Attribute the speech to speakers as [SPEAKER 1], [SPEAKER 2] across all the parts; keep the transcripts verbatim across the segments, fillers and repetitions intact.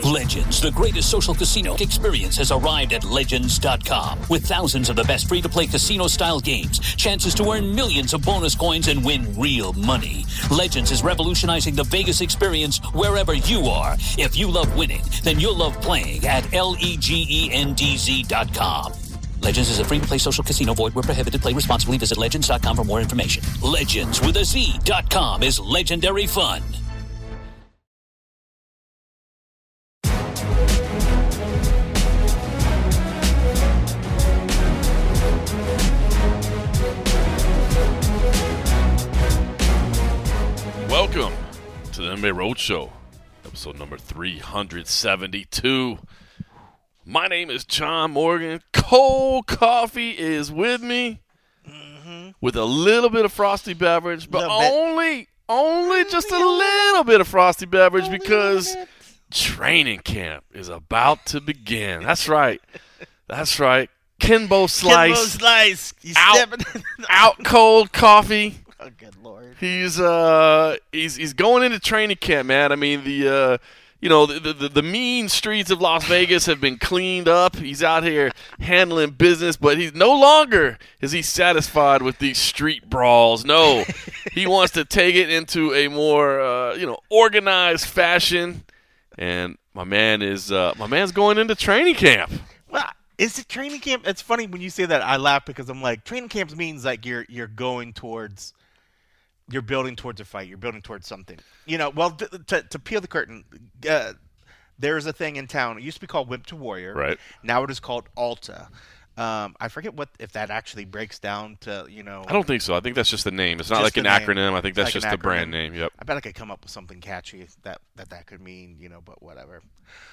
[SPEAKER 1] Legends, the greatest social casino experience, has arrived at Legends dot com. With thousands of the best free-to-play casino-style games, chances to earn millions of bonus coins, and win real money. Legends is revolutionizing the Vegas experience wherever you are. If you love winning, then you'll love playing at L-E-G-E-N-D-Z dot com. Legends is a free-to-play social casino. Void where prohibited. Play responsibly. Visit Legends dot com for more information. Legends with a Z dot com is legendary fun.
[SPEAKER 2] Welcome to the N B A Roadshow, episode number three seventy-two. My name is John Morgan. Cold coffee is with me mm-hmm. with a little bit of frosty beverage, but only, only just a little bit of frosty beverage because training camp is about to begin. That's right. That's right. Kimbo Slice.
[SPEAKER 3] Kimbo Slice. You
[SPEAKER 2] out, out cold coffee.
[SPEAKER 3] Oh, good Lord.
[SPEAKER 2] He's uh he's he's going into training camp, man. I mean the uh you know the the, the mean streets of Las Vegas have been cleaned up. He's out here handling business, but he's no longer is he satisfied with these street brawls. No, he wants to take it into a more uh, you know organized fashion. And my man is uh, my man's going into training camp.
[SPEAKER 3] Well, is it training camp? It's funny when you say that. I laugh because I'm like, training camp means like you're you're going towards. You're building towards a fight. You're building towards something. You know, well, to, to, to peel the curtain, uh, there's a thing in town. It used to be called Whip to Warrior.
[SPEAKER 2] Right.
[SPEAKER 3] Now it is called Alta. Um, I forget what if that actually breaks down to, you know.
[SPEAKER 2] I don't think so. I think that's just the name. It's not like an
[SPEAKER 3] name.
[SPEAKER 2] acronym. I think that's
[SPEAKER 3] like
[SPEAKER 2] just the brand name. Yep.
[SPEAKER 3] I bet I could come up with something catchy that that, that could mean, you know, but whatever.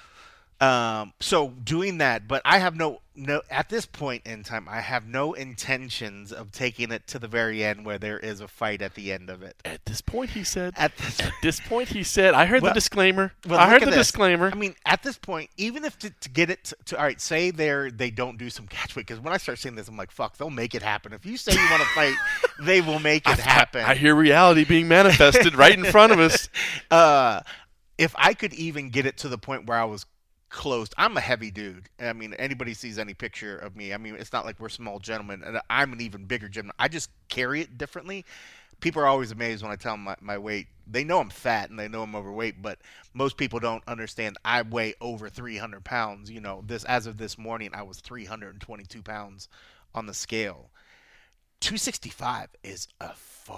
[SPEAKER 3] Um, so doing that, but I have no, no, at this point in time, I have no intentions of taking it to the very end where there is a fight at the end of it.
[SPEAKER 2] At this point, he said,
[SPEAKER 3] at this,
[SPEAKER 2] at this point, he said, I heard
[SPEAKER 3] well,
[SPEAKER 2] the disclaimer.
[SPEAKER 3] Well,
[SPEAKER 2] I heard the
[SPEAKER 3] this.
[SPEAKER 2] disclaimer.
[SPEAKER 3] I mean, at this point, even if to, to get it to, to, all right, say they're, they don't do some catch weight, because when I start seeing this, I'm like, fuck, they'll make it happen. If you say you want to fight, they will make it
[SPEAKER 2] I,
[SPEAKER 3] happen.
[SPEAKER 2] I, I hear reality being manifested right in front of us.
[SPEAKER 3] Uh, if I could even get it to the point where I was closed. I'm a heavy dude. I mean, anybody sees any picture of me. I mean, it's not like we're small gentlemen, and I'm an even bigger gentleman. I just carry it differently. People are always amazed when I tell them my, my weight. They know I'm fat and they know I'm overweight, but most people don't understand I weigh over three hundred pounds. You know, this as of this morning, I was three hundred twenty-two pounds on the scale. two sixty-five is a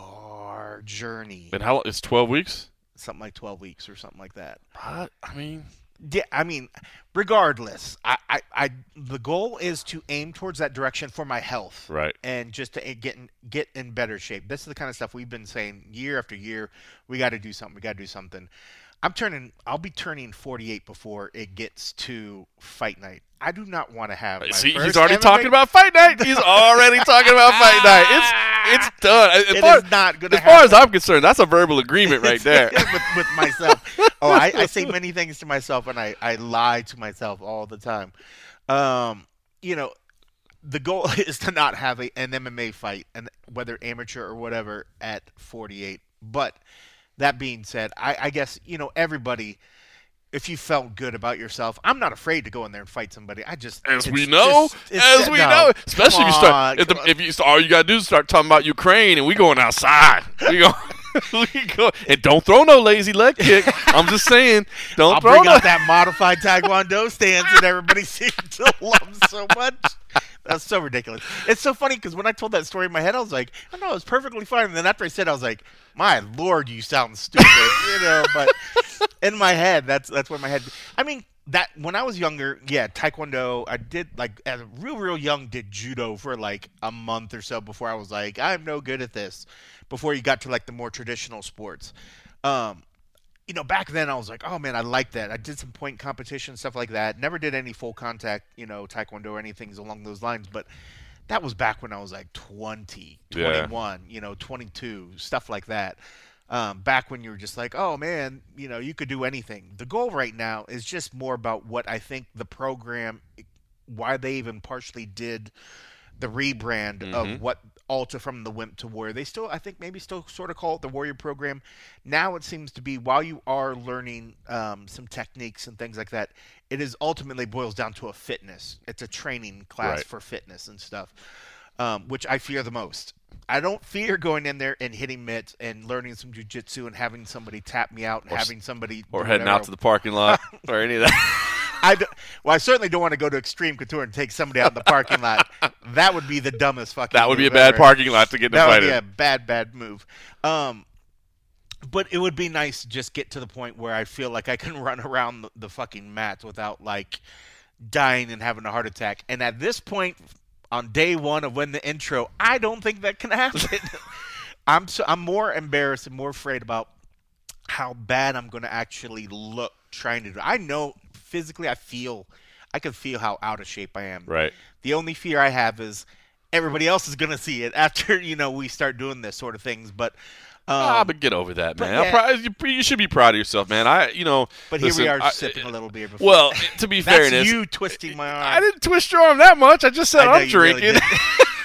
[SPEAKER 3] far journey.
[SPEAKER 2] And how it's twelve weeks?
[SPEAKER 3] Something like twelve weeks or something like that.
[SPEAKER 2] I, I mean...
[SPEAKER 3] Yeah, I mean, regardless, I, I, I, the goal is to aim towards that direction for my health,
[SPEAKER 2] right?
[SPEAKER 3] And just to get in, get in better shape. This is the kind of stuff we've been saying year after year. We got to do something. We got to do something. I'm turning. I'll be turning forty-eight before it gets to fight night. I do not want to have. My
[SPEAKER 2] See,
[SPEAKER 3] first
[SPEAKER 2] he's already
[SPEAKER 3] M M A
[SPEAKER 2] talking about fight night. He's already talking about fight night. It's it's done. As
[SPEAKER 3] it
[SPEAKER 2] far,
[SPEAKER 3] is not going to
[SPEAKER 2] As far as I'm concerned, that's a verbal agreement right there.
[SPEAKER 3] with, with myself. Oh, I, I say many things to myself, and I, I lie to myself all the time. Um, you know, the goal is to not have a, an M M A fight, and whether amateur or whatever, at forty-eight. But that being said, I, I guess, you know, everybody, if you felt good about yourself, I'm not afraid to go in there and fight somebody. I just
[SPEAKER 2] as we know,
[SPEAKER 3] just,
[SPEAKER 2] as we
[SPEAKER 3] no,
[SPEAKER 2] know, especially if you start,
[SPEAKER 3] on,
[SPEAKER 2] if, the, if you start, all you gotta do is start talking about Ukraine, and we going outside. We go, we go, and don't throw no lazy leg kick. I'm just saying, don't
[SPEAKER 3] I'll
[SPEAKER 2] throw
[SPEAKER 3] bring
[SPEAKER 2] no.
[SPEAKER 3] out that modified Taekwondo stance that everybody seems to love so much. That's so ridiculous. It's so funny because when I told that story in my head, I was like, I know, it's perfectly fine. And then after I said it, I was like, my Lord, you sound stupid, you know. But in my head, that's that's where my head. I mean, that when I was younger, yeah, Taekwondo. I did like as a real, real young, did judo for like a month or so before I was like, I'm no good at this. Before you got to like the more traditional sports. Um, You know, back then I was like, oh man, I like that. I did some point competition, stuff like that. Never did any full contact, you know, Taekwondo or anything along those lines. But that was back when I was like twenty, twenty-one, yeah. you know, twenty-two, stuff like that. Um, back when you were just like, oh man, you know, you could do anything. The goal right now is just more about what I think the program, why they even partially did the rebrand
[SPEAKER 2] Mm-hmm.
[SPEAKER 3] of what Ultra from the Wimp to Warrior. They still, I think, maybe still sort of call it the Warrior program. Now it seems to be, while you are learning um, some techniques and things like that, it is ultimately boils down to a fitness. It's a training class
[SPEAKER 2] Right.
[SPEAKER 3] for fitness and stuff, um, which I fear the most. I don't fear going in there and hitting mitts and learning some jiu-jitsu and having somebody tap me out and
[SPEAKER 2] Or s-
[SPEAKER 3] having somebody
[SPEAKER 2] Or
[SPEAKER 3] do
[SPEAKER 2] heading
[SPEAKER 3] whatever.
[SPEAKER 2] out to the parking lot or any of that.
[SPEAKER 3] I do, well, I certainly don't want to go to Extreme Couture and take somebody out in the parking lot. That would be the dumbest fucking.
[SPEAKER 2] That would be a
[SPEAKER 3] move
[SPEAKER 2] bad
[SPEAKER 3] ever.
[SPEAKER 2] parking lot to get in a
[SPEAKER 3] That would
[SPEAKER 2] fight
[SPEAKER 3] be
[SPEAKER 2] in.
[SPEAKER 3] a bad, bad move. Um, but it would be nice to just get to the point where I feel like I can run around the, the fucking mats without like dying and having a heart attack. And at this point, on day one of when the intro, I don't think that can happen. I'm so, I'm more embarrassed and more afraid about how bad I'm going to actually look trying to do. I know physically, I feel, I can feel how out of shape I am.
[SPEAKER 2] Right.
[SPEAKER 3] The only fear I have is everybody else is going to see it after, you know, we start doing this sort of things. But, um,
[SPEAKER 2] ah, but get over that, man.
[SPEAKER 3] but
[SPEAKER 2] I'm proud, you, you should be proud of yourself, man. I, you know.
[SPEAKER 3] but
[SPEAKER 2] listen,
[SPEAKER 3] here we are
[SPEAKER 2] I-
[SPEAKER 3] sipping a little beer before.
[SPEAKER 2] Well, to be
[SPEAKER 3] that's
[SPEAKER 2] fairness,
[SPEAKER 3] you twisting my arm.
[SPEAKER 2] I didn't twist your arm that much. I just said
[SPEAKER 3] I know
[SPEAKER 2] I'm
[SPEAKER 3] you really
[SPEAKER 2] drinking.
[SPEAKER 3] did.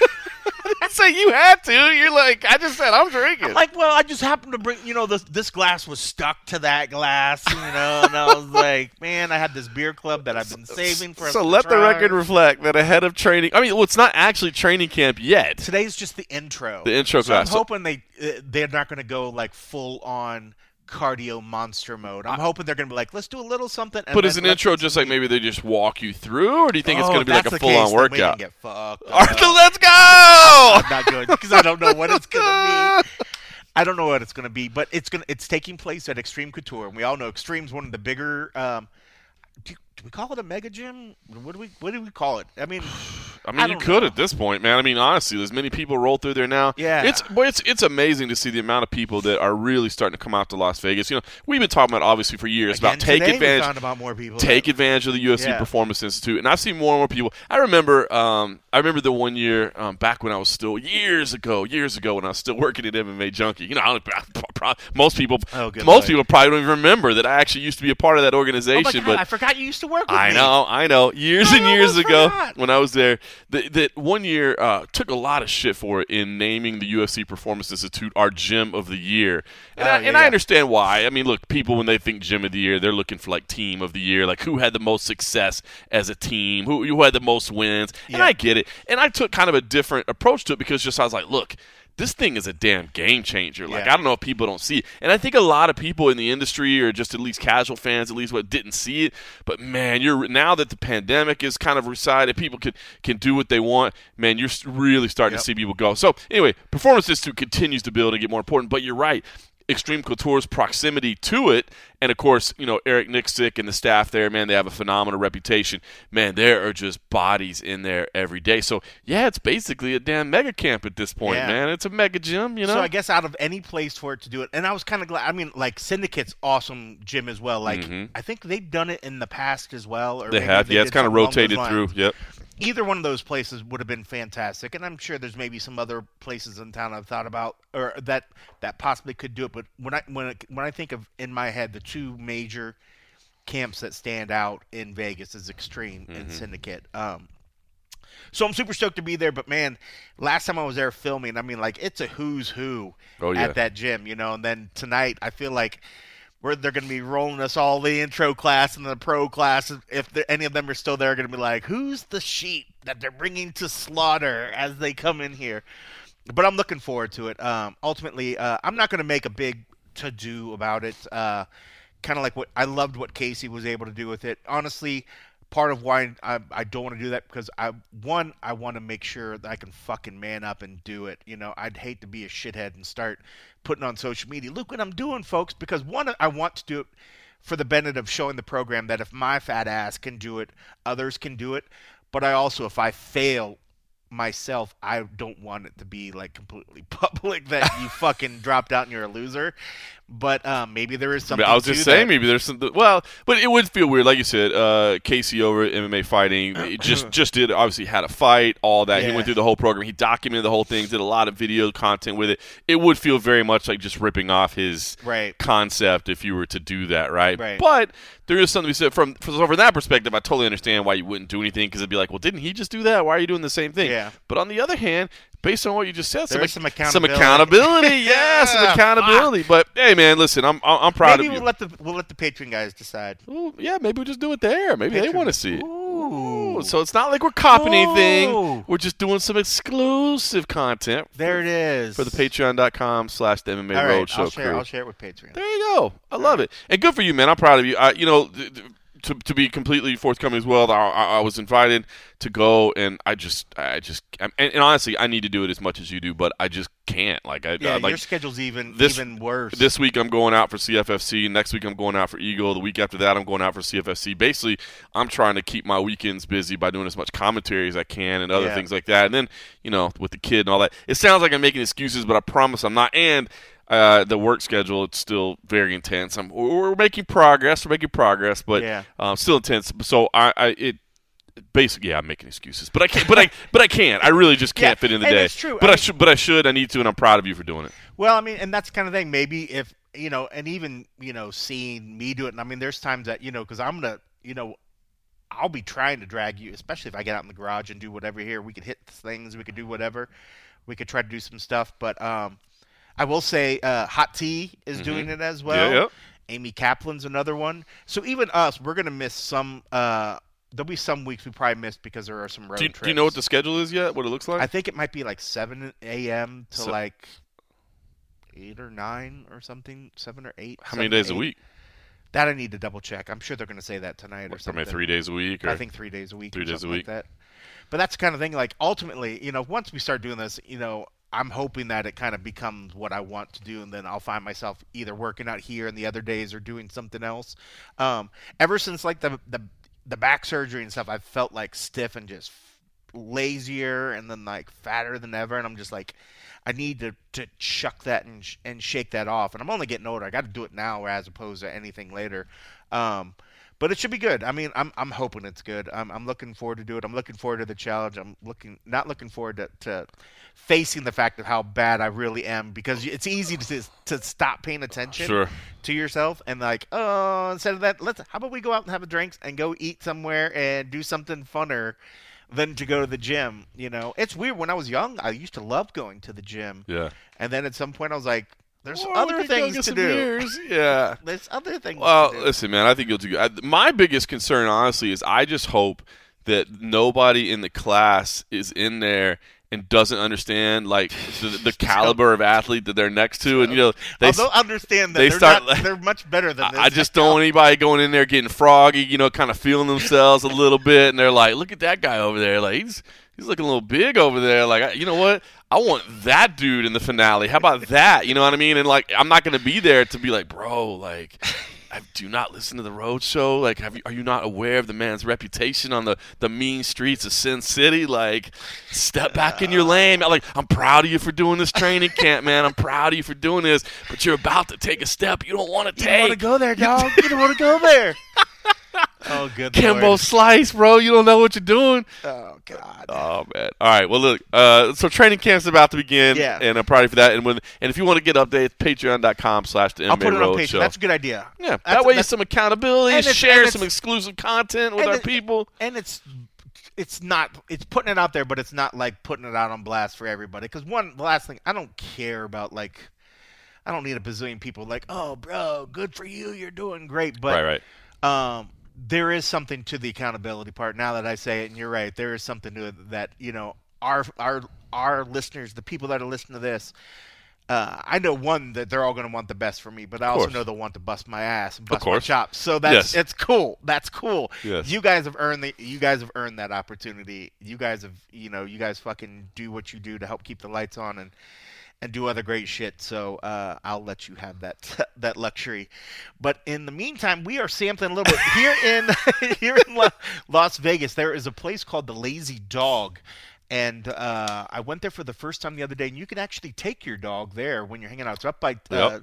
[SPEAKER 2] I didn't say you had to. You're like, I just said I'm drinking.
[SPEAKER 3] I'm like, well, I just happened to bring, you know, this this glass was stuck to that glass, you know, and I was like, man, I had this beer club that I've been saving for us
[SPEAKER 2] so
[SPEAKER 3] to
[SPEAKER 2] let the
[SPEAKER 3] try.
[SPEAKER 2] record reflect that ahead of training. I mean, well, it's not actually training camp yet.
[SPEAKER 3] Today's just the intro.
[SPEAKER 2] The intro
[SPEAKER 3] so I'm
[SPEAKER 2] class. So-
[SPEAKER 3] hoping they uh, they're not going to go like full on cardio monster mode. I'm hoping they're going to be like, let's do a little something. And
[SPEAKER 2] But
[SPEAKER 3] then
[SPEAKER 2] is an
[SPEAKER 3] let's
[SPEAKER 2] intro
[SPEAKER 3] do
[SPEAKER 2] just
[SPEAKER 3] some
[SPEAKER 2] like
[SPEAKER 3] meat.
[SPEAKER 2] maybe they just walk you through, or do you think it's
[SPEAKER 3] Oh,
[SPEAKER 2] going to be
[SPEAKER 3] if
[SPEAKER 2] like a
[SPEAKER 3] that's the
[SPEAKER 2] full
[SPEAKER 3] case,
[SPEAKER 2] on
[SPEAKER 3] then we
[SPEAKER 2] workout?
[SPEAKER 3] can get fucked
[SPEAKER 2] Arthur,
[SPEAKER 3] up.
[SPEAKER 2] let's go!
[SPEAKER 3] I'm not good because I don't know what it's going to be. I don't know what it's going to be, but it's going to it's taking place at Extreme Couture, and we all know Extreme's one of the bigger. Um, do, do we call it a mega gym? What do we what do we call it? I mean,
[SPEAKER 2] I mean,
[SPEAKER 3] I
[SPEAKER 2] you
[SPEAKER 3] don't
[SPEAKER 2] could
[SPEAKER 3] know.
[SPEAKER 2] at this point, man. I mean, honestly, there's many people roll through there now.
[SPEAKER 3] Yeah.
[SPEAKER 2] it's boy, it's it's amazing to see the amount of people that are really starting to come out to Las Vegas. You know, we've been talking about obviously for years
[SPEAKER 3] again,
[SPEAKER 2] about take
[SPEAKER 3] today we
[SPEAKER 2] advantage.
[SPEAKER 3] found about more people.
[SPEAKER 2] Take
[SPEAKER 3] that-
[SPEAKER 2] advantage of the U F C
[SPEAKER 3] Yeah.
[SPEAKER 2] Performance Institute, and I've seen more and more people. I remember, um, I remember the one year um, back when I was still years ago, years ago when I was still working at M M A Junkie. You know, I don't, pro- most people,
[SPEAKER 3] Oh, good
[SPEAKER 2] most
[SPEAKER 3] Lord.
[SPEAKER 2] people probably don't even remember that I actually used to be a part of that
[SPEAKER 3] Oh my
[SPEAKER 2] organization.
[SPEAKER 3] God,
[SPEAKER 2] but
[SPEAKER 3] I forgot you used to work with
[SPEAKER 2] I
[SPEAKER 3] me.
[SPEAKER 2] know, I know. Years
[SPEAKER 3] I
[SPEAKER 2] and years
[SPEAKER 3] almost
[SPEAKER 2] ago,
[SPEAKER 3] forgot.
[SPEAKER 2] when I was there, that that one year uh, took a lot of shit for it in naming the U F C Performance Institute our Gym of the Year, and,
[SPEAKER 3] Oh,
[SPEAKER 2] I,
[SPEAKER 3] yeah,
[SPEAKER 2] and I
[SPEAKER 3] yeah.
[SPEAKER 2] understand why. I mean, look, people when they think Gym of the Year, they're looking for like Team of the Year, like who had the most success as a team, who who had the most wins, and
[SPEAKER 3] Yeah.
[SPEAKER 2] I get it. And I took kind of a different approach to it because just I was like, look. This thing is a damn game changer. Like,
[SPEAKER 3] Yeah.
[SPEAKER 2] I don't know if people don't see it. And I think a lot of people in the industry, or just at least casual fans, at least what didn't see it. But man, you're now that the pandemic is kind of resided, people can can do what they want. Man, you're s- really starting
[SPEAKER 3] Yep.
[SPEAKER 2] to see people go. So anyway, Performance Institute continues to build and get more important. But you're right. Extreme Couture's proximity to it, and of course, you know, Eric Nixick and the staff there, man, they have a phenomenal reputation. Man, there are just bodies in there every day. So, yeah, it's basically a damn mega camp at this point,
[SPEAKER 3] Yeah.
[SPEAKER 2] man. It's a mega gym, you know?
[SPEAKER 3] So I guess out of any place for it to do it, and I was kind of glad. I mean, like Syndicate's awesome gym as well. Like
[SPEAKER 2] Mhm.
[SPEAKER 3] I think they've done it in the past as well. Or
[SPEAKER 2] they
[SPEAKER 3] maybe
[SPEAKER 2] have, yeah, it's
[SPEAKER 3] did
[SPEAKER 2] kind of
[SPEAKER 3] something along those
[SPEAKER 2] rotated
[SPEAKER 3] lines.
[SPEAKER 2] through. Yep.
[SPEAKER 3] Either one of those places would have been fantastic, and I'm sure there's maybe some other places in town I've thought about or that that possibly could do it. But when I when I, when I think of in my head the two major camps that stand out in Vegas is Extreme and
[SPEAKER 2] Mm-hmm.
[SPEAKER 3] Syndicate. Um, so I'm super stoked to be there. But man, last time I was there filming, I mean, like it's a who's who
[SPEAKER 2] Oh, yeah.
[SPEAKER 3] at that gym, you know. And then tonight, I feel like. Where they're going to be rolling us all the intro class and the pro class. If there, any of them are still there, going to be like, who's the sheep that they're bringing to slaughter as they come in here? But I'm looking forward to it. Um, ultimately, uh, I'm not going to make a big to-do about it. Uh, kind of like what I loved what Casey was able to do with it. Honestly, part of why I, I don't want to do that because I one I want to make sure that I can fucking man up and do it. You know, I'd hate to be a shithead and start putting on social media, look what I'm doing, folks. Because one, I want to do it for the benefit of showing the program that if my fat ass can do it, others can do it. But I also, if I fail myself, I don't want it to be like completely public that you fucking dropped out and you're a loser. But um, maybe there is
[SPEAKER 2] I,
[SPEAKER 3] something.
[SPEAKER 2] mean, I was just
[SPEAKER 3] to
[SPEAKER 2] saying,
[SPEAKER 3] that.
[SPEAKER 2] maybe there's some. Well, but it would feel weird, like you said. Uh, Casey over at M M A Fighting, it just just did obviously had a fight, all that.
[SPEAKER 3] Yeah.
[SPEAKER 2] He went through the whole program. He documented the whole thing, did a lot of video content with it. It would feel very much like just ripping off his
[SPEAKER 3] Right.
[SPEAKER 2] concept if you were to do that, right?
[SPEAKER 3] Right.
[SPEAKER 2] But there is something to be said from from from that perspective. I totally understand why you wouldn't do anything, because it'd be like, well, didn't he just do that? Why are you doing the same thing?
[SPEAKER 3] Yeah.
[SPEAKER 2] But on the other hand, based on what you just said,
[SPEAKER 3] There
[SPEAKER 2] some,
[SPEAKER 3] is some
[SPEAKER 2] some
[SPEAKER 3] accountability.
[SPEAKER 2] accountability, yeah, some
[SPEAKER 3] Yeah,
[SPEAKER 2] accountability. But hey, man, listen, I'm I'm I'm proud
[SPEAKER 3] Maybe
[SPEAKER 2] of
[SPEAKER 3] we'll
[SPEAKER 2] you.
[SPEAKER 3] let the we'll let the Patreon guys decide.
[SPEAKER 2] Well, yeah, maybe we'll just do it there. Maybe they
[SPEAKER 3] Patreon.
[SPEAKER 2] want to see it.
[SPEAKER 3] Ooh.
[SPEAKER 2] So it's not like we're copying
[SPEAKER 3] Ooh.
[SPEAKER 2] anything. We're just doing some exclusive content
[SPEAKER 3] There it is
[SPEAKER 2] for the patreon.com slash the M M A
[SPEAKER 3] All right,
[SPEAKER 2] Roadshow
[SPEAKER 3] I'll share.
[SPEAKER 2] crew.
[SPEAKER 3] I'll share it with Patreon.
[SPEAKER 2] There you go. I love it. And good for you, man. I'm proud of you. I, you know, th- th- to to be completely forthcoming as well, I, I, I was invited to go, and I just, I just, and, and honestly, I need to do it as much as you do, but I just can't. Like, I,
[SPEAKER 3] Yeah,
[SPEAKER 2] I like
[SPEAKER 3] your schedule's even
[SPEAKER 2] this-
[SPEAKER 3] even worse.
[SPEAKER 2] this week I'm going out for C F F C. Next week I'm going out for Eagle. The week after that I'm going out for C F F C. Basically, I'm trying to keep my weekends busy by doing as much commentary as I can and other
[SPEAKER 3] Yeah.
[SPEAKER 2] things like that. And then, you know, with the kid and all that. It sounds like I'm making excuses, but I promise I'm not. And uh, the work schedule, it's still very intense. I'm, we're making progress. We're making progress, but
[SPEAKER 3] Yeah.
[SPEAKER 2] um, still intense. So I, I it basically, yeah, I'm making excuses, but I can't. But I, but I can't. I really just can't
[SPEAKER 3] Yeah,
[SPEAKER 2] fit in the
[SPEAKER 3] and
[SPEAKER 2] day.
[SPEAKER 3] it's true.
[SPEAKER 2] But
[SPEAKER 3] I
[SPEAKER 2] I,
[SPEAKER 3] mean-
[SPEAKER 2] should. But I should. I need to, and I'm proud of you for doing it.
[SPEAKER 3] Well, I mean, and that's the kind of thing. Maybe if you know, and even you know, seeing me do it. And I mean, there's times that you know, because I'm gonna, you know, I'll be trying to drag you, especially if I get out in the garage and do whatever here. We could hit things. We could do whatever. We could try to do some stuff. But um, I will say, uh, Hot Tea is doing it as well.
[SPEAKER 2] Yeah, yeah.
[SPEAKER 3] Amy Kaplan's another one. So even us, we're gonna miss some. Uh, there'll be some weeks we probably missed because there are some road
[SPEAKER 2] Do you,
[SPEAKER 3] trips.
[SPEAKER 2] do you know what the schedule is yet? What it looks like?
[SPEAKER 3] I think it might be like seven a.m. to
[SPEAKER 2] So-
[SPEAKER 3] like eight or nine or something, seven or eight.
[SPEAKER 2] How many
[SPEAKER 3] seven to
[SPEAKER 2] days a
[SPEAKER 3] eight.
[SPEAKER 2] week?
[SPEAKER 3] That I need to double check. I'm sure they're going to say that tonight or
[SPEAKER 2] What,
[SPEAKER 3] something.
[SPEAKER 2] Maybe three days a week? Or?
[SPEAKER 3] I think three days a week.
[SPEAKER 2] Three
[SPEAKER 3] or
[SPEAKER 2] days a
[SPEAKER 3] something
[SPEAKER 2] week.
[SPEAKER 3] Like that. But that's the kind of thing. Like ultimately, you know, once we start doing this, you know, I'm hoping that it kind of becomes what I want to do, and then I'll find myself either working out here and the other days or doing something else. Um, ever since like the the the back surgery and stuff, I've felt like stiff and just lazier, and then like fatter than ever, and I'm just like, I need to, to chuck that and sh- and shake that off. And I'm only getting older. I got to do it now as opposed to anything later. Um, but it should be good. I mean, I'm I'm hoping it's good. I'm I'm looking forward to do it. I'm looking forward to the challenge. I'm looking not looking forward to, to facing the fact of how bad I really am, because it's easy to to stop paying attention
[SPEAKER 2] Sure.
[SPEAKER 3] to yourself and like, oh, instead of that, let's how about we go out and have a drink and go eat somewhere and do something funner than to go to the gym. You know, it's weird. When I was young, I used to love going to the gym.
[SPEAKER 2] Yeah.
[SPEAKER 3] And then at some point, I was like, "There's
[SPEAKER 2] Well, we
[SPEAKER 3] other
[SPEAKER 2] could go
[SPEAKER 3] things
[SPEAKER 2] get
[SPEAKER 3] to
[SPEAKER 2] some
[SPEAKER 3] do.
[SPEAKER 2] beers. Yeah.
[SPEAKER 3] There's other things
[SPEAKER 2] Well,
[SPEAKER 3] to do."
[SPEAKER 2] listen, man, I think you'll do good. I, my biggest concern, honestly, is I just hope that nobody in the class is in there and doesn't understand like the, the caliber of athlete that they're next to, and you know they.
[SPEAKER 3] Oh, they'll understand that
[SPEAKER 2] they
[SPEAKER 3] they're
[SPEAKER 2] start
[SPEAKER 3] not,
[SPEAKER 2] like-
[SPEAKER 3] they're much better than this.
[SPEAKER 2] I just don't want anybody going in there getting froggy, you know, kind of feeling themselves a little bit, and they're like, "Look at that guy over there! Like he's he's looking a little big over there. Like I, you know what? I want that dude in the finale. How about that? You know what I mean? And like, I'm not going to be there to be like, bro, like." I do not listen to the road show. Like, have you, are you not aware of the man's reputation on the, the mean streets of Sin City? Like, step back in your lane. Like, I'm proud of you for doing this training camp, man. I'm proud of you for doing this, but you're about to take a step you don't want to
[SPEAKER 3] You
[SPEAKER 2] take.
[SPEAKER 3] don't want to go there, dog. You don't want to go there. Oh, good
[SPEAKER 2] Kimbo
[SPEAKER 3] Lord.
[SPEAKER 2] Slice, bro. You don't know what you're doing.
[SPEAKER 3] Oh, God.
[SPEAKER 2] Oh man! All right. Well, look. Uh, so training camp's about to begin,
[SPEAKER 3] Yeah.
[SPEAKER 2] and I'm proud of you for that. And when and if you want to get updates, patreon.com slash the
[SPEAKER 3] I'll
[SPEAKER 2] M M A
[SPEAKER 3] put it on
[SPEAKER 2] Road
[SPEAKER 3] Patreon.
[SPEAKER 2] Show.
[SPEAKER 3] That's a good idea.
[SPEAKER 2] Yeah,
[SPEAKER 3] That's-
[SPEAKER 2] that way you
[SPEAKER 3] that's-
[SPEAKER 2] some accountability,
[SPEAKER 3] and it's-
[SPEAKER 2] share
[SPEAKER 3] and
[SPEAKER 2] some
[SPEAKER 3] it's-
[SPEAKER 2] exclusive content with
[SPEAKER 3] and
[SPEAKER 2] our
[SPEAKER 3] it-
[SPEAKER 2] people.
[SPEAKER 3] And it's it's not it's putting it out there, but it's not like putting it out on blast for everybody. Because one, the last thing, I don't care about like, I don't need a bazillion people like, oh, bro, good for you, you're doing great. But
[SPEAKER 2] Right, right.
[SPEAKER 3] um, there is something to the accountability part. Now that I say it, and you're right, there is something to it that you know our our our listeners, the people that are listening to this. Uh, I know one that they're all going to want the best for me, but I also
[SPEAKER 2] course.
[SPEAKER 3] know they'll want to bust my ass and bust my
[SPEAKER 2] course.
[SPEAKER 3] chops. So that's
[SPEAKER 2] Yes.
[SPEAKER 3] it's cool. That's cool.
[SPEAKER 2] Yes.
[SPEAKER 3] You guys have earned the. You guys have earned that opportunity. You guys have. You know. You guys fucking do what you do to help keep the lights on and and do other great shit. So uh, I'll let you have that that luxury. But in the meantime, we are sampling a little bit here in here in La- Las Vegas. There is a place called the Lazy Dog. And uh, I went there for the first time the other day, and you can actually take your dog there when you're hanging out. It's up by uh,
[SPEAKER 2] Yep.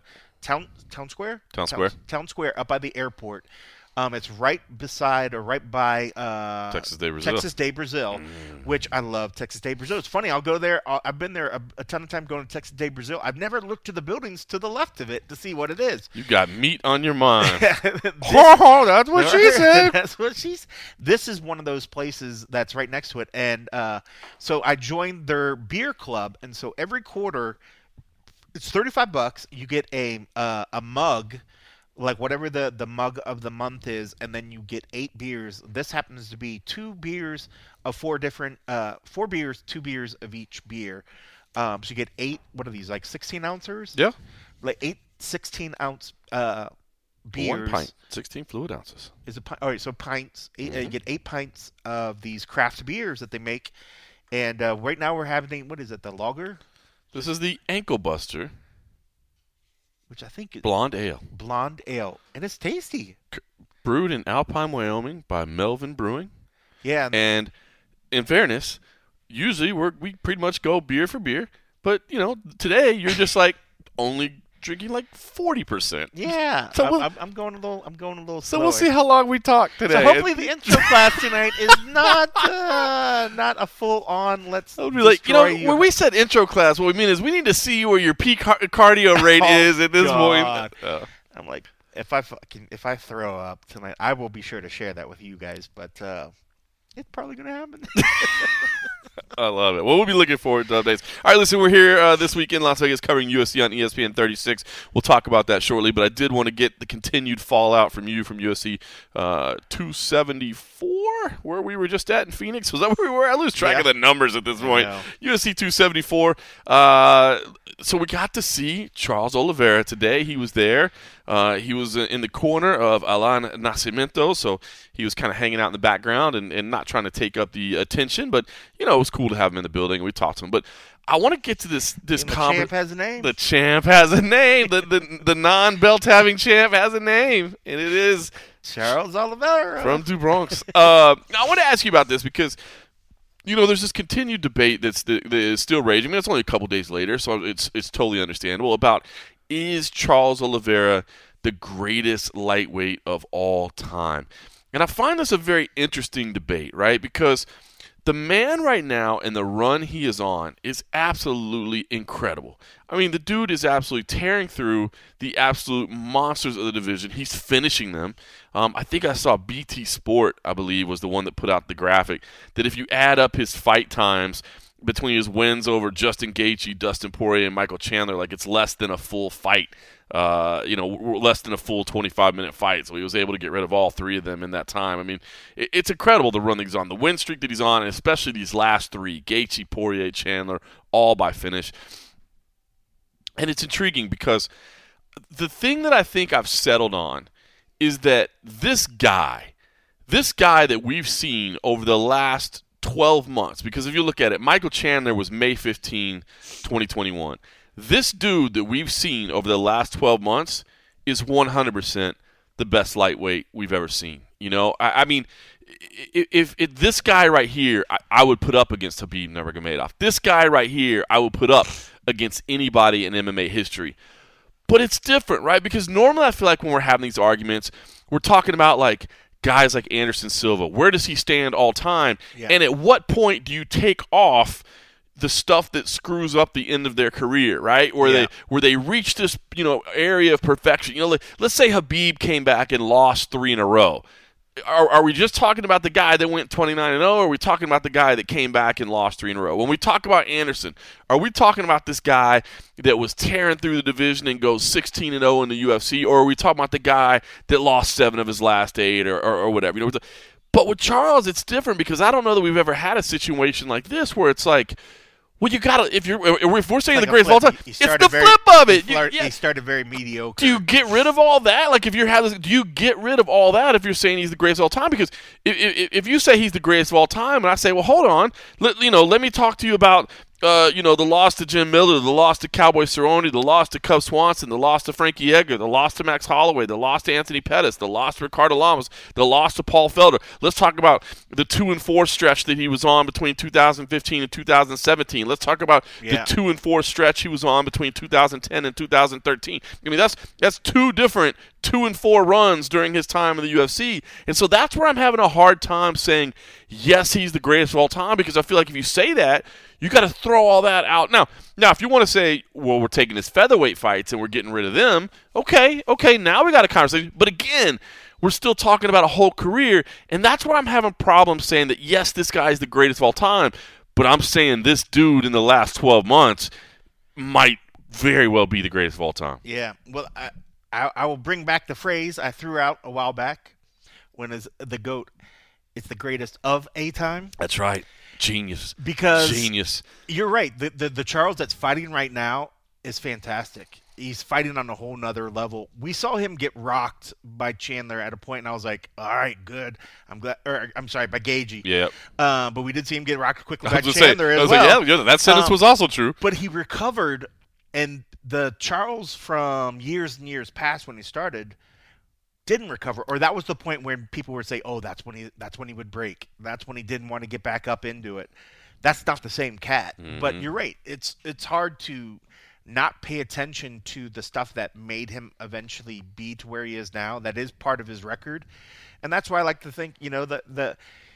[SPEAKER 3] Town Town Square.
[SPEAKER 2] Town Square.
[SPEAKER 3] Town Square, up by the airport. Um, it's right beside or right by uh,
[SPEAKER 2] Texas Day Brazil.
[SPEAKER 3] Texas Day Brazil, mm. which I love. Texas Day Brazil. It's funny. I'll go there. I'll, I've been there a, a ton of time going to Texas Day Brazil. I've never looked to the buildings to the left of it to see what it is.
[SPEAKER 2] You got meat on your mind.
[SPEAKER 3] this,
[SPEAKER 2] oh, that's what she said.
[SPEAKER 3] That's what she's. This is one of those places that's right next to it, and uh, so I joined their beer club, and so every quarter, it's thirty-five bucks. You get a uh, a mug. Like whatever the, the mug of the month is, and then you get eight beers. This happens to be two beers of four different, uh, four beers, two beers of each beer. Um, so you get eight. What are these? Like sixteen ounces?
[SPEAKER 2] Yeah,
[SPEAKER 3] like eight sixteen ounce uh, beers.
[SPEAKER 2] One pint, sixteen fluid ounces.
[SPEAKER 3] Is a pint? All right, so pints. Eight,
[SPEAKER 2] Mm-hmm.
[SPEAKER 3] uh, you get eight pints of these craft beers that they make, and uh, right now we're having what is it? The lager.
[SPEAKER 2] This is the Ankle Buster.
[SPEAKER 3] Which I think is
[SPEAKER 2] Blonde Ale.
[SPEAKER 3] Blonde Ale. And it's tasty.
[SPEAKER 2] C- brewed in Alpine, Wyoming by Melvin Brewing.
[SPEAKER 3] Yeah.
[SPEAKER 2] And in fairness, usually we we pretty much go beer for beer. But, you know, today you're just like only drinking like forty percent.
[SPEAKER 3] Yeah.
[SPEAKER 2] So
[SPEAKER 3] I'm,
[SPEAKER 2] we'll,
[SPEAKER 3] I'm, I'm going a little I'm going a little
[SPEAKER 2] So
[SPEAKER 3] slower.
[SPEAKER 2] we'll see how long we talk today.
[SPEAKER 3] So hopefully the intro class tonight is not uh, not a full on let's
[SPEAKER 2] I would be like, you know,
[SPEAKER 3] destroy
[SPEAKER 2] when we said intro class, what we mean is we need to see where your peak car- cardio rate
[SPEAKER 3] Oh,
[SPEAKER 2] is at this
[SPEAKER 3] God.
[SPEAKER 2] point. Uh,
[SPEAKER 3] I'm like if I fucking if I throw up tonight, I will be sure to share that with you guys, but uh, it's probably going to happen.
[SPEAKER 2] I love it. Well, we'll be looking forward to updates. All right, listen, we're here uh, this week in Las Vegas covering U F C on E S P N thirty-six. We'll talk about that shortly, but I did want to get the continued fallout from you from U F C uh, two seventy-four, where we were just at in Phoenix. Was that where we were? I lose track
[SPEAKER 3] Yeah.
[SPEAKER 2] of the numbers at this point.
[SPEAKER 3] know.
[SPEAKER 2] U F C two seventy-four. Uh, so we got to see Charles Oliveira today. He was there. Uh, he was in the corner of Alan Nascimento, so he was kind of hanging out in the background and, and not trying to take up the attention. But, you know, it was cool to have him in the building, and we talked to him. But I want to get to this this
[SPEAKER 3] And the
[SPEAKER 2] conver-
[SPEAKER 3] champ has a name.
[SPEAKER 2] The champ has a name. the the, the non-belt having champ has a name, and it is
[SPEAKER 3] Charles Oliveira.
[SPEAKER 2] from Du Bronx. uh, I want to ask you about this because, you know, there's this continued debate that's that is still raging. I mean, it's only a couple days later, so it's it's totally understandable about, is Charles Oliveira the greatest lightweight of all time? And I find this a very interesting debate, right? Because the man right now and the run he is on is absolutely incredible. I mean, the dude is absolutely tearing through the absolute monsters of the division. He's finishing them. Um, I think I saw B T Sport, I believe, was the one that put out the graphic, that if you add up his fight times between his wins over Justin Gaethje, Dustin Poirier, and Michael Chandler, like it's less than a full fight. Uh, you know, less than a full twenty-five minute fight. So he was able to get rid of all three of them in that time. I mean, it, it's incredible the run that he's on, the win streak that he's on, and especially these last three, Gaethje, Poirier, Chandler, all by finish. And it's intriguing because the thing that I think I've settled on is that this guy, this guy that we've seen over the last twelve months, because if you look at it, Michael Chandler was May fifteenth, twenty twenty-one. This dude that we've seen over the last twelve months is one hundred percent the best lightweight we've ever seen. You know, I, I mean, if, if, if this guy right here, I, I would put up against Khabib Nurmagomedov. This guy right here, I would put up against anybody in M M A history. But it's different, right? Because normally I feel like when we're having these arguments, we're talking about like guys like Anderson Silva. Where does he stand all time?
[SPEAKER 3] Yeah.
[SPEAKER 2] And at what point do you take off the stuff that screws up the end of their career, right? Where
[SPEAKER 3] Yeah.
[SPEAKER 2] they where they reach this, you know, area of perfection. You know, like, let's say Khabib came back and lost three in a row. Are, are we just talking about the guy that went twenty-nine and oh, or are we talking about the guy that came back and lost three in a row? When we talk about Anderson, are we talking about this guy that was tearing through the division and goes sixteen and oh in the U F C, or are we talking about the guy that lost seven of his last eight, or, or, or whatever? You know, but with Charles, it's different because I don't know that we've ever had a situation like this where it's like, well, you gotta, if you're, if we're saying
[SPEAKER 3] Like
[SPEAKER 2] the
[SPEAKER 3] a
[SPEAKER 2] greatest of all
[SPEAKER 3] flip.
[SPEAKER 2] time,
[SPEAKER 3] He
[SPEAKER 2] it's
[SPEAKER 3] started
[SPEAKER 2] the
[SPEAKER 3] very-
[SPEAKER 2] flip of it.
[SPEAKER 3] He,
[SPEAKER 2] You-
[SPEAKER 3] flirt-
[SPEAKER 2] yeah.
[SPEAKER 3] he started very mediocre.
[SPEAKER 2] Do you get rid of all that? Like, if you're having, do you get rid of all that if you're saying he's the greatest of all time? Because if, if, if you say he's the greatest of all time, and I say, well, hold on, let, you know, let me talk to you about Uh, you know, the loss to Jim Miller, the loss to Cowboy Cerrone, the loss to Cub Swanson, the loss to Frankie Edgar, the loss to Max Holloway, the loss to Anthony Pettis, the loss to Ricardo Lamas, the loss to Paul Felder. Let's talk about the two and four stretch that he was on between two thousand fifteen and two thousand seventeen. Let's talk about
[SPEAKER 3] Yeah.
[SPEAKER 2] the two and four stretch he was on between two thousand ten and two thousand thirteen. I mean, that's that's two different two and four runs during his time in the U F C, and so that's where I'm having a hard time saying yes, he's the greatest of all time, because I feel like if you say that, you got to throw all that out. Now, now, if you want to say, well, we're taking his featherweight fights and we're getting rid of them, okay, okay, now we got a conversation. But again, we're still talking about a whole career, and that's where I'm having problems saying that, yes, this guy is the greatest of all time, but I'm saying this dude in the last twelve months might very well be the greatest of all time.
[SPEAKER 3] Yeah. Well, I, I, I will bring back the phrase I threw out a while back when is the GOAT. It's the greatest of a time.
[SPEAKER 2] That's right. Genius.
[SPEAKER 3] Because
[SPEAKER 2] Genius.
[SPEAKER 3] You're right. The, the the Charles that's fighting right now is fantastic. He's fighting on a whole nother level. We saw him get rocked by Chandler at a point, and I was like, all right, good. I'm glad. Or I'm sorry, by Gagey.
[SPEAKER 2] Yeah.
[SPEAKER 3] Uh, but we did see him get rocked quickly
[SPEAKER 2] I
[SPEAKER 3] by
[SPEAKER 2] was gonna
[SPEAKER 3] Chandler
[SPEAKER 2] say, I
[SPEAKER 3] as
[SPEAKER 2] was
[SPEAKER 3] well.
[SPEAKER 2] like, yeah, yeah, that sentence
[SPEAKER 3] Um,
[SPEAKER 2] was also true.
[SPEAKER 3] But he recovered, and the Charles from years and years past when he started didn't recover, or that was the point when people would say, "Oh, that's when he that's when he would break. That's when he didn't want to get back up into it." That's not the same cat.
[SPEAKER 2] Mm-hmm.
[SPEAKER 3] But you're right. It's it's hard to not pay attention to the stuff that made him eventually be to where he is now. That is part of his record, and that's why I like to think, you know, the the.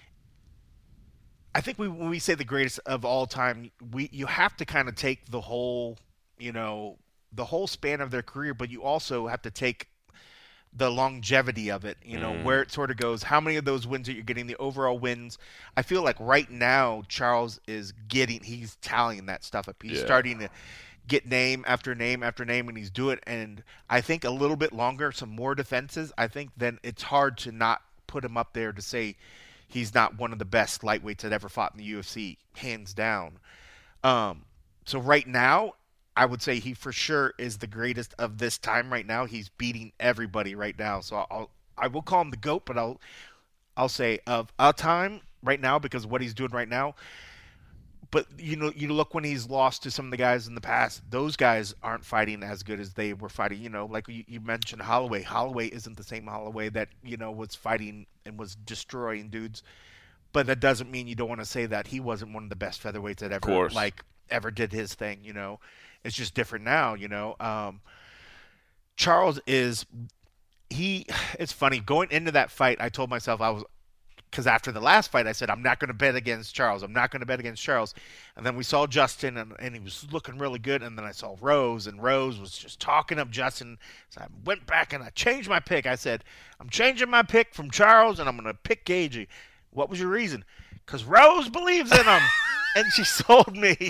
[SPEAKER 3] I think we, when we say the greatest of all time, we you have to kind of take the whole, you know, the whole span of their career, but you also have to take the longevity of it, you know,
[SPEAKER 2] Mm.
[SPEAKER 3] where it sort of goes, how many of those wins that you're getting, the overall wins. I feel like right now Charles is getting, he's tallying that stuff up. He's
[SPEAKER 2] Yeah.
[SPEAKER 3] starting to get name after name after name, and he's doing it. And I think a little bit longer, some more defenses, I think then it's hard to not put him up there to say he's not one of the best lightweights that ever fought in the U F C, hands down. Um, so right now, I would say he for sure is the greatest of this time right now. He's beating everybody right now. So I'll I will call him the GOAT, but I'll I'll say of a time right now because of what he's doing right now. But you know, you look when he's lost to some of the guys in the past, those guys aren't fighting as good as they were fighting. You know, like you, you mentioned Holloway. Holloway isn't the same Holloway that, you know, was fighting and was destroying dudes. But that doesn't mean you don't want to say that he wasn't one of the best featherweights that ever
[SPEAKER 2] course.
[SPEAKER 3] like ever did his thing, you know. It's just different now, you know. Um, Charles is he. It's funny going into that fight. I told myself I was because after the last fight, I said I'm not going to bet against Charles. I'm not going to bet against Charles. And then we saw Justin, and, and he was looking really good. And then I saw Rose, and Rose was just talking up Justin. So I went back and I changed my pick. I said I'm changing my pick from Charles, and I'm going to pick Gagey. What was your reason? Because Rose believes in him, and she sold me.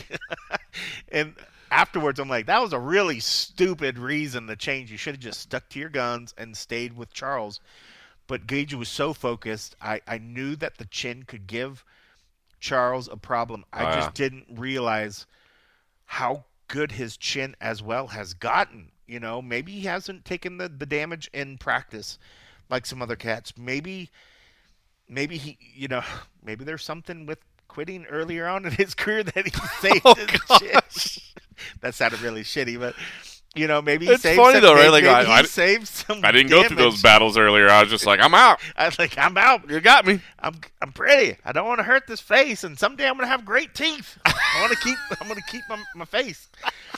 [SPEAKER 3] and afterwards, I'm like, that was a really stupid reason to change. You should have just stuck to your guns and stayed with Charles. But Gagey was so focused. I, I knew that the chin could give Charles a problem. I
[SPEAKER 2] Oh,
[SPEAKER 3] just
[SPEAKER 2] yeah.
[SPEAKER 3] didn't realize how good his chin as well has gotten. You know, maybe he hasn't taken the, the damage in practice like some other cats. Maybe, maybe he, you know, maybe there's something with quitting earlier on in his career that he saved
[SPEAKER 2] Oh,
[SPEAKER 3] his
[SPEAKER 2] gosh.
[SPEAKER 3] chin. That sounded really shitty, but you know, maybe he
[SPEAKER 2] It's
[SPEAKER 3] saved
[SPEAKER 2] funny
[SPEAKER 3] some,
[SPEAKER 2] though, right?
[SPEAKER 3] maybe,
[SPEAKER 2] Like,
[SPEAKER 3] maybe
[SPEAKER 2] I-
[SPEAKER 3] he
[SPEAKER 2] I-
[SPEAKER 3] saved some
[SPEAKER 2] I didn't go through those
[SPEAKER 3] damage.
[SPEAKER 2] battles earlier. I was just like, I'm out.
[SPEAKER 3] I was like, I'm out.
[SPEAKER 2] You got me.
[SPEAKER 3] I'm I'm pretty. I don't want to hurt this face, and someday I'm gonna have great teeth. I want to keep. I'm gonna keep my my face.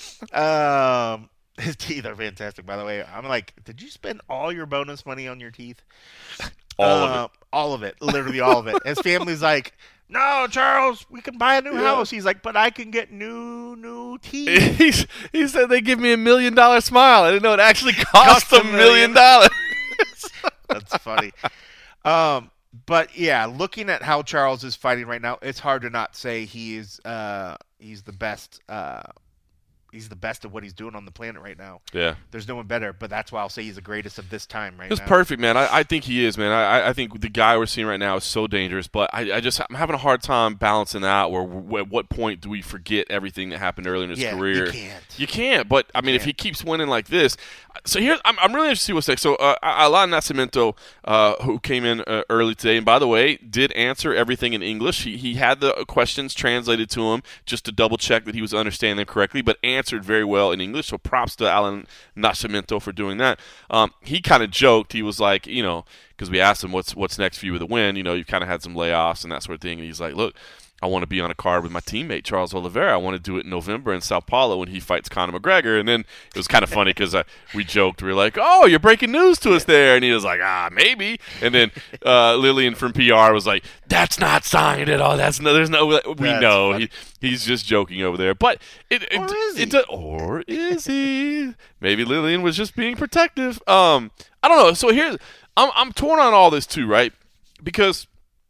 [SPEAKER 3] Um, his teeth are fantastic, by the way. I'm like, did you spend all your bonus money on your teeth?
[SPEAKER 2] All of
[SPEAKER 3] Uh, All of it. Literally all of it. His family's like, no, Charles, we can buy a new
[SPEAKER 2] Yeah.
[SPEAKER 3] house. He's like, but I can get new new teeth.
[SPEAKER 2] He's, he said they give me a million dollar smile. I didn't know it actually cost,
[SPEAKER 3] Cost a
[SPEAKER 2] a million
[SPEAKER 3] million.
[SPEAKER 2] dollars.
[SPEAKER 3] That's funny. Um, but yeah, looking at how Charles is fighting right now, it's hard to not say he is uh, he's the best uh, he's the best at what he's doing on the planet right now.
[SPEAKER 2] Yeah.
[SPEAKER 3] There's no one better, but that's why I'll say he's the greatest of this time right
[SPEAKER 2] It's
[SPEAKER 3] now.
[SPEAKER 2] perfect, man. I, I think he is, man. I, I think the guy we're seeing right now is so dangerous, but I, I just I'm having a hard time balancing out. Where at what point do we forget everything that happened early in his
[SPEAKER 3] yeah,
[SPEAKER 2] career?
[SPEAKER 3] You can't.
[SPEAKER 2] You can't. But I mean, if
[SPEAKER 3] can't.
[SPEAKER 2] he keeps winning like this, so here I'm, I'm really interested to see what's next. So uh, Alan Nascimento, uh, who came in uh, early today, and by the way, did answer everything in English. He he had the questions translated to him just to double check that he was understanding them correctly, but answered very well in English. So props to Alan Nascimento for doing that. Um, he kind of joked. He was like, you know, because we asked him what's what's next for you with a win. You know, you've kind of had some layoffs and that sort of thing. And he's like, look, I want to be on a card with my teammate Charles Oliveira. I want to do it in November in Sao Paulo when he fights Conor McGregor. And then it was kind of funny because uh, we joked. We were like, oh, you're breaking news to us there. And he was like, ah, maybe. And then uh, Lillian from P R was like, that's not signed at all. That's no, there's no. We
[SPEAKER 3] That's
[SPEAKER 2] know
[SPEAKER 3] funny.
[SPEAKER 2] he he's just joking over there. But it, it,
[SPEAKER 3] Or is he?
[SPEAKER 2] it, it or is he? Maybe Lillian was just being protective. Um, I don't know. So here's I'm I'm torn on all this too, right? Because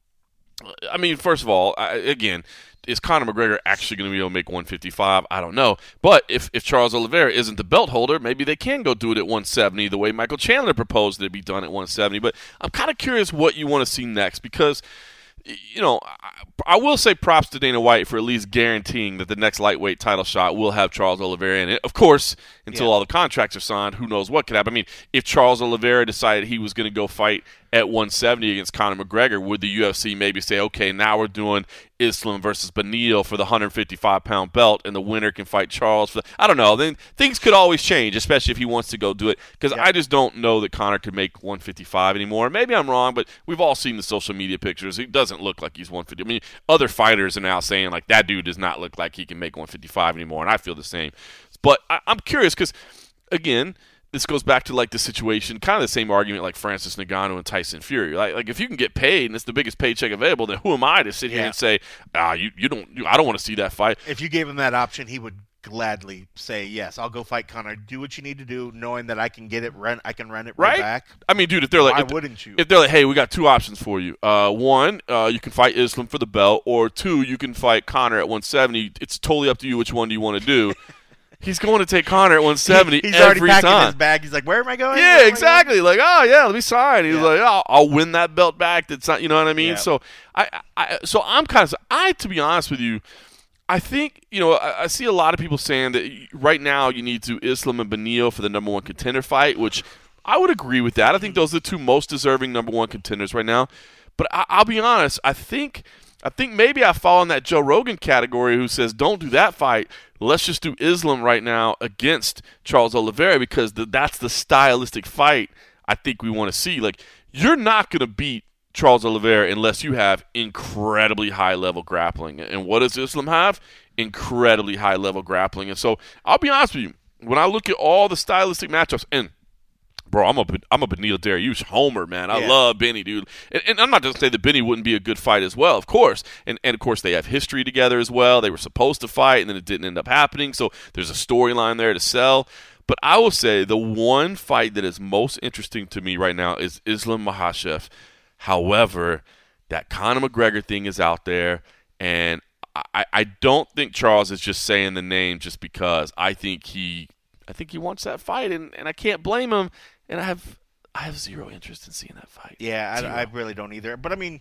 [SPEAKER 2] I mean, first of all, I, again. Is Conor McGregor actually going to be able to make one fifty-five? I don't know. But if, if Charles Oliveira isn't the belt holder, maybe they can go do it at one seventy the way Michael Chandler proposed that it be done at one seventy. But I'm kind of curious what you want to see next because, you know, I, I will say props to Dana White for at least guaranteeing that the next lightweight title shot will have Charles Oliveira in it. Of course, until
[SPEAKER 3] Yeah.
[SPEAKER 2] all the contracts are signed, who knows what could happen. I mean, if Charles Oliveira decided he was going to go fight at one seventy against Conor McGregor, would the U F C maybe say, okay, now we're doing Islam versus Beneil for the one fifty-five pound belt, and the winner can fight Charles for the, I don't know. Then things could always change, especially if he wants to go do it, because
[SPEAKER 3] Yeah.
[SPEAKER 2] I just don't know that Conor could make one fifty-five anymore. Maybe I'm wrong, but we've all seen the social media pictures. It doesn't look like he's one fifty. I mean, other fighters are now saying, like, that dude does not look like he can make one fifty-five anymore, and I feel the same. But I, I'm curious because, again, this goes back to like the situation, kind of the same argument like Francis Ngannou and Tyson Fury. Like, like if you can get paid and it's the biggest paycheck available, then who am I to sit here
[SPEAKER 3] Yeah.
[SPEAKER 2] and say, ah, you, you don't, you, I don't want to see that fight.
[SPEAKER 3] If you gave him that option, he would gladly say, yes, I'll go fight Conor. Do what you need to do, knowing that I can get it, run, I can run it right,
[SPEAKER 2] Right?
[SPEAKER 3] back.
[SPEAKER 2] I mean, dude, if they're like,
[SPEAKER 3] Why
[SPEAKER 2] if,
[SPEAKER 3] wouldn't you?
[SPEAKER 2] if they're like, hey, we got two options for you. Uh, one, uh, you can fight Islam for the belt, or two, you can fight Conor at one seventy. It's totally up to you which one do you want to do. He's going to take Conor at one seventy
[SPEAKER 3] He's already
[SPEAKER 2] every
[SPEAKER 3] packing
[SPEAKER 2] time.
[SPEAKER 3] his bag. He's like, where am I going? Where
[SPEAKER 2] Yeah,
[SPEAKER 3] am I going?
[SPEAKER 2] exactly. Like, oh yeah, let me sign. He's
[SPEAKER 3] Yeah.
[SPEAKER 2] like, oh, I'll win that belt back. That's not, you know what I mean.
[SPEAKER 3] Yeah.
[SPEAKER 2] So I, I, so I'm kind of, I to be honest with you, I think you know I, I see a lot of people saying that right now you need to Islam and Beneil for the number one contender fight, which I would agree with that. I think those are the two most deserving number one contenders right now. But I, I'll be honest, I think. I think maybe I fall in that Joe Rogan category who says, don't do that fight. Let's just do Islam right now against Charles Oliveira because the, that's the stylistic fight I think we want to see. Like, you're not going to beat Charles Oliveira unless you have incredibly high-level grappling. And what does Islam have? Incredibly high-level grappling. And so I'll be honest with you. When I look at all the stylistic matchups, and bro, I'm a I'm a Beneil Dariush homer, man. I
[SPEAKER 3] Yeah.
[SPEAKER 2] love Benny, dude. And, and I'm not just saying that Benny wouldn't be a good fight as well, of course. And and of course they have history together as well. They were supposed to fight, and then it didn't end up happening. So there's a storyline there to sell. But I will say the one fight that is most interesting to me right now is Islam Makhachev. However, that Conor McGregor thing is out there, and I, I don't think Charles is just saying the name just because. I think he I think he wants that fight, and, and I can't blame him. And I have I have zero interest in seeing that fight.
[SPEAKER 3] Yeah,
[SPEAKER 2] Zero.
[SPEAKER 3] I, I really don't either. But I mean,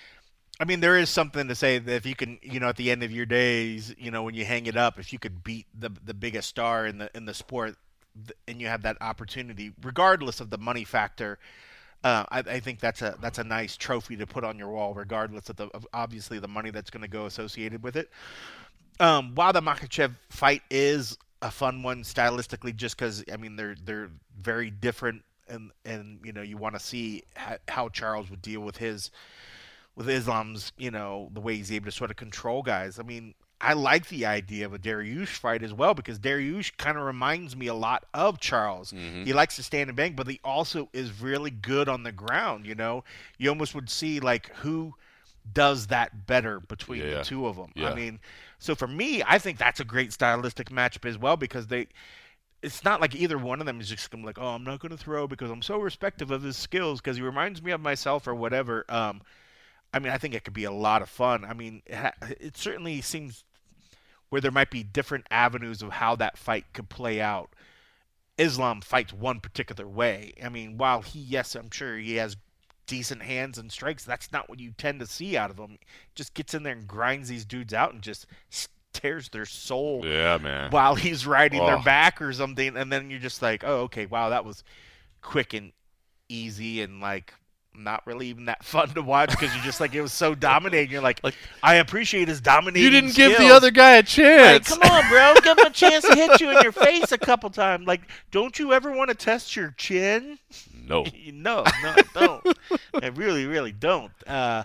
[SPEAKER 3] I mean, there is something to say that if you can, you know, at the end of your days, you know, when you hang it up, if you could beat the the biggest star in the in the sport, th- and you have that opportunity, regardless of the money factor, uh, I, I think that's a that's a nice trophy to put on your wall, regardless of the of obviously the money that's going to go associated with it. Um, while the Makhachev fight is a fun one stylistically, just because I mean they're they're very different, and and you know you want to see how, how Charles would deal with his with Islam's, you know, the way he's able to sort of control guys. I mean, I like the idea of a Dariush fight as well because Dariush kind of reminds me a lot of Charles.
[SPEAKER 2] Mm-hmm.
[SPEAKER 3] He likes to stand and bang, but he also is really good on the ground. You know, you almost would see like who does that better between
[SPEAKER 2] Yeah.
[SPEAKER 3] the two of them.
[SPEAKER 2] Yeah.
[SPEAKER 3] I mean, so for me, I think that's a great stylistic matchup as well because they. It's not like either one of them is just gonna be like, oh, I'm not going to throw because I'm so respective of his skills because he reminds me of myself or whatever. Um, I mean, I think it could be a lot of fun. I mean, it, ha- it certainly seems where there might be different avenues of how that fight could play out. Islam fights one particular way. I mean, while he, yes, I'm sure he has decent hands and strikes, that's not what you tend to see out of him. Just gets in there and grinds these dudes out and just tears their soul
[SPEAKER 2] yeah, man.
[SPEAKER 3] while he's riding
[SPEAKER 2] oh.
[SPEAKER 3] their back or something. And then you're just like, oh, okay, wow, that was quick and easy and, like, not really even that fun to watch because you're just like, it was so dominating. You're like, like I appreciate his dominating
[SPEAKER 2] You didn't
[SPEAKER 3] skills.
[SPEAKER 2] give the other guy a chance.
[SPEAKER 3] Like, come on, bro. Give him a chance to hit you in your face a couple times. Like, don't you ever want to test your chin?
[SPEAKER 2] No.
[SPEAKER 3] no, no, I don't. I really, really don't. Uh,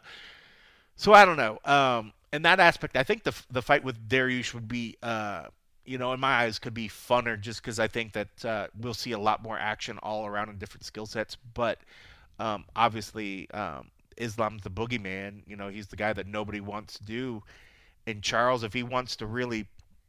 [SPEAKER 3] so I don't know. Um, in that aspect, I think the the fight with Dariush would be, uh, you know, in my eyes, could be funner just because I think that uh, we'll see a lot more action all around in different skill sets. But Um, obviously, um, Islam's the boogeyman. You know, he's the guy that nobody wants to do. And Charles, if he wants to really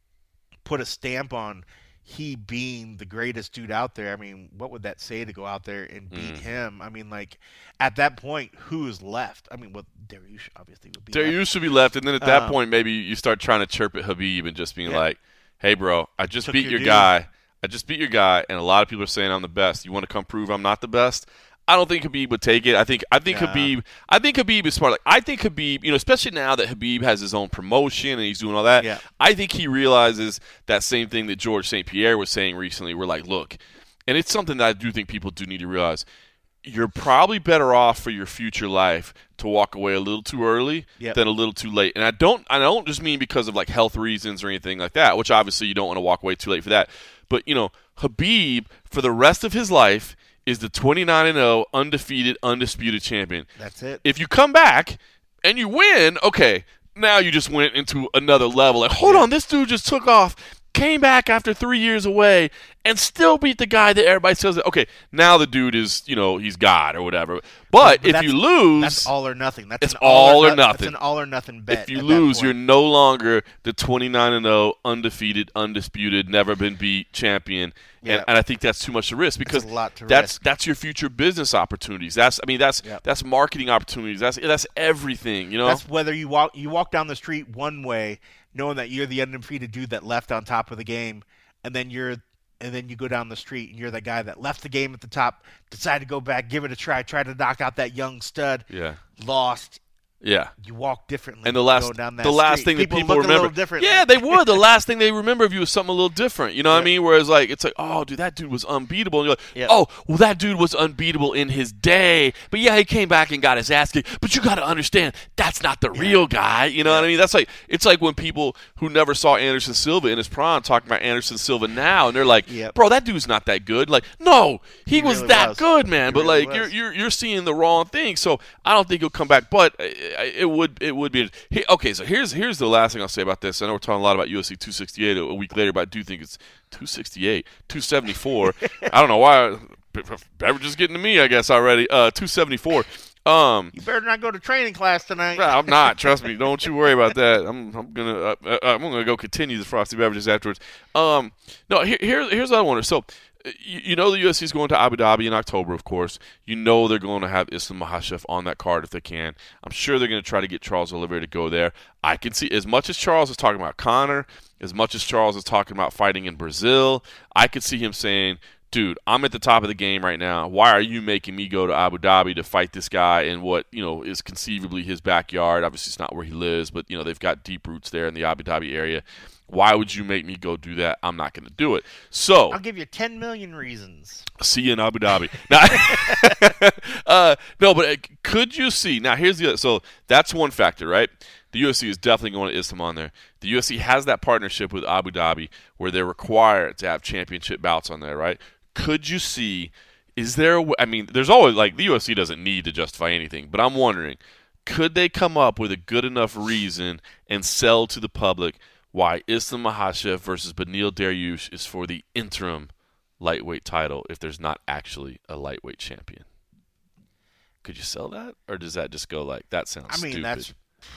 [SPEAKER 3] put a stamp on he being the greatest dude out there, I mean, what would that say to go out there and beat
[SPEAKER 2] Mm.
[SPEAKER 3] him? I mean, like, at that point, who is left? I mean, well, Dariush obviously would be
[SPEAKER 2] Dariush
[SPEAKER 3] left.
[SPEAKER 2] should be left, and then at that
[SPEAKER 3] Um,
[SPEAKER 2] point, maybe you start trying to chirp at Habib and just being
[SPEAKER 3] Yeah.
[SPEAKER 2] like, hey, bro, I just
[SPEAKER 3] Took
[SPEAKER 2] beat
[SPEAKER 3] your
[SPEAKER 2] your
[SPEAKER 3] dude.
[SPEAKER 2] guy. I just beat your guy, and a lot of people are saying I'm the best. You want to come prove I'm not the best? I don't think Habib would take it. I think I think
[SPEAKER 3] Nah.
[SPEAKER 2] Habib I think Habib is smart. Like I think Habib, you know, especially now that Habib has his own promotion and he's doing all that,
[SPEAKER 3] Yeah.
[SPEAKER 2] I think he realizes that same thing that George Saint Pierre was saying recently. We're like, look, and it's something that I do think people do need to realize. You're probably better off for your future life to walk away a little too early
[SPEAKER 3] Yep.
[SPEAKER 2] than a little too late. And I don't I don't just mean because of like health reasons or anything like that, which obviously you don't want to walk away too late for that. But, you know, Habib for the rest of his life is the twenty-nine and oh undefeated, undisputed champion.
[SPEAKER 3] That's it.
[SPEAKER 2] If you come back and you win, okay, now you just went into another level. Like, hold on, this dude just took off, came back after three years away, and still beat the guy that everybody says, okay, now the dude is, you know, he's God or whatever. But,
[SPEAKER 3] But
[SPEAKER 2] if
[SPEAKER 3] that's-
[SPEAKER 2] you lose,
[SPEAKER 3] That's all or nothing. That's
[SPEAKER 2] it's
[SPEAKER 3] an
[SPEAKER 2] all or
[SPEAKER 3] no-
[SPEAKER 2] nothing.
[SPEAKER 3] That's an all or nothing bet.
[SPEAKER 2] if you
[SPEAKER 3] at that
[SPEAKER 2] lose,
[SPEAKER 3] point.
[SPEAKER 2] you're no longer the twenty-nine and oh undefeated, undisputed, never been beat champion.
[SPEAKER 3] Yeah.
[SPEAKER 2] And, and I think that's too much to risk because
[SPEAKER 3] a lot to
[SPEAKER 2] that's
[SPEAKER 3] risk.
[SPEAKER 2] that's your future business opportunities. That's I mean that's
[SPEAKER 3] Yep.
[SPEAKER 2] that's marketing opportunities. That's that's everything. You know.
[SPEAKER 3] That's whether you walk you walk down the street one way, knowing that you're the undefeated dude that left on top of the game, and then you're and then you go down the street and you're the guy that left the game at the top, decided to go back, give it a try, try to knock out that young stud,
[SPEAKER 2] yeah.
[SPEAKER 3] lost.
[SPEAKER 2] Yeah.
[SPEAKER 3] You walk differently.
[SPEAKER 2] And the last,
[SPEAKER 3] going down that
[SPEAKER 2] the last
[SPEAKER 3] street.
[SPEAKER 2] thing that people
[SPEAKER 3] look a
[SPEAKER 2] remember,
[SPEAKER 3] little different.
[SPEAKER 2] yeah, they would. The last thing they remember of you is something a little different. You know what I
[SPEAKER 3] Yep.
[SPEAKER 2] mean? Whereas, like, it's like, oh, dude, that dude was unbeatable. And you're like,
[SPEAKER 3] Yep.
[SPEAKER 2] oh, well, that dude was unbeatable in his day. But yeah, he came back and got his ass kicked. But you got to understand, that's not the real guy. You know what I mean? That's like, it's like when people who never saw Anderson Silva in his prime talking about Anderson Silva now, and they're like,
[SPEAKER 3] Yep.
[SPEAKER 2] bro, that dude's not that good. Like, no, he,
[SPEAKER 3] He
[SPEAKER 2] was
[SPEAKER 3] really
[SPEAKER 2] that
[SPEAKER 3] was.
[SPEAKER 2] good, man.
[SPEAKER 3] He
[SPEAKER 2] but
[SPEAKER 3] really
[SPEAKER 2] like, you're
[SPEAKER 3] was.
[SPEAKER 2] you're you're seeing the wrong thing. So I don't think he'll come back. But uh, it would it would be. He, okay, so here's here's the last thing I'll say about this. I know we're talking a lot about U F C two sixty-eight a, a week later, but I do think it's two sixty-eight, two seventy-four. I don't know why. Beverages getting to me, I guess already. Uh, two seventy-four. Um,
[SPEAKER 3] You better not go to training class tonight.
[SPEAKER 2] no, I'm not. Trust me. Don't you worry about that. I'm I'm gonna uh, uh, I'm gonna go continue the frosty beverages afterwards. Um, no, here, here here's what I wonder. So, you, you know the U F C is going to Abu Dhabi in October, of course. You know they're going to have Islam Makhachev on that card if they can. I'm sure they're going to try to get Charles Oliveira to go there. I can see as much as Charles is talking about Conor, as much as Charles is talking about fighting in Brazil. I could see him saying, dude, I'm at the top of the game right now. Why are you making me go to Abu Dhabi to fight this guy in what, you know, is conceivably his backyard? Obviously, it's not where he lives, but, you know, they've got deep roots there in the Abu Dhabi area. Why would you make me go do that? I'm not going to do it. So,
[SPEAKER 3] I'll give you ten million reasons.
[SPEAKER 2] see you in Abu Dhabi. Now, uh, no, but uh, could you see? Now, here's the other. So, that's one factor, right? The U F C is definitely going to Islam on there. The U F C has that partnership with Abu Dhabi where they're required to have championship bouts on there, right? Could you see, is there, a, I mean, there's always, like, the U F C doesn't need to justify anything, but I'm wondering, could they come up with a good enough reason and sell to the public why Islam Makhachev versus Beneil Dariush is for the interim lightweight title if there's not actually a lightweight champion? Could you sell that? Or does that just go like, that sounds
[SPEAKER 3] I mean,
[SPEAKER 2] stupid?
[SPEAKER 3] that's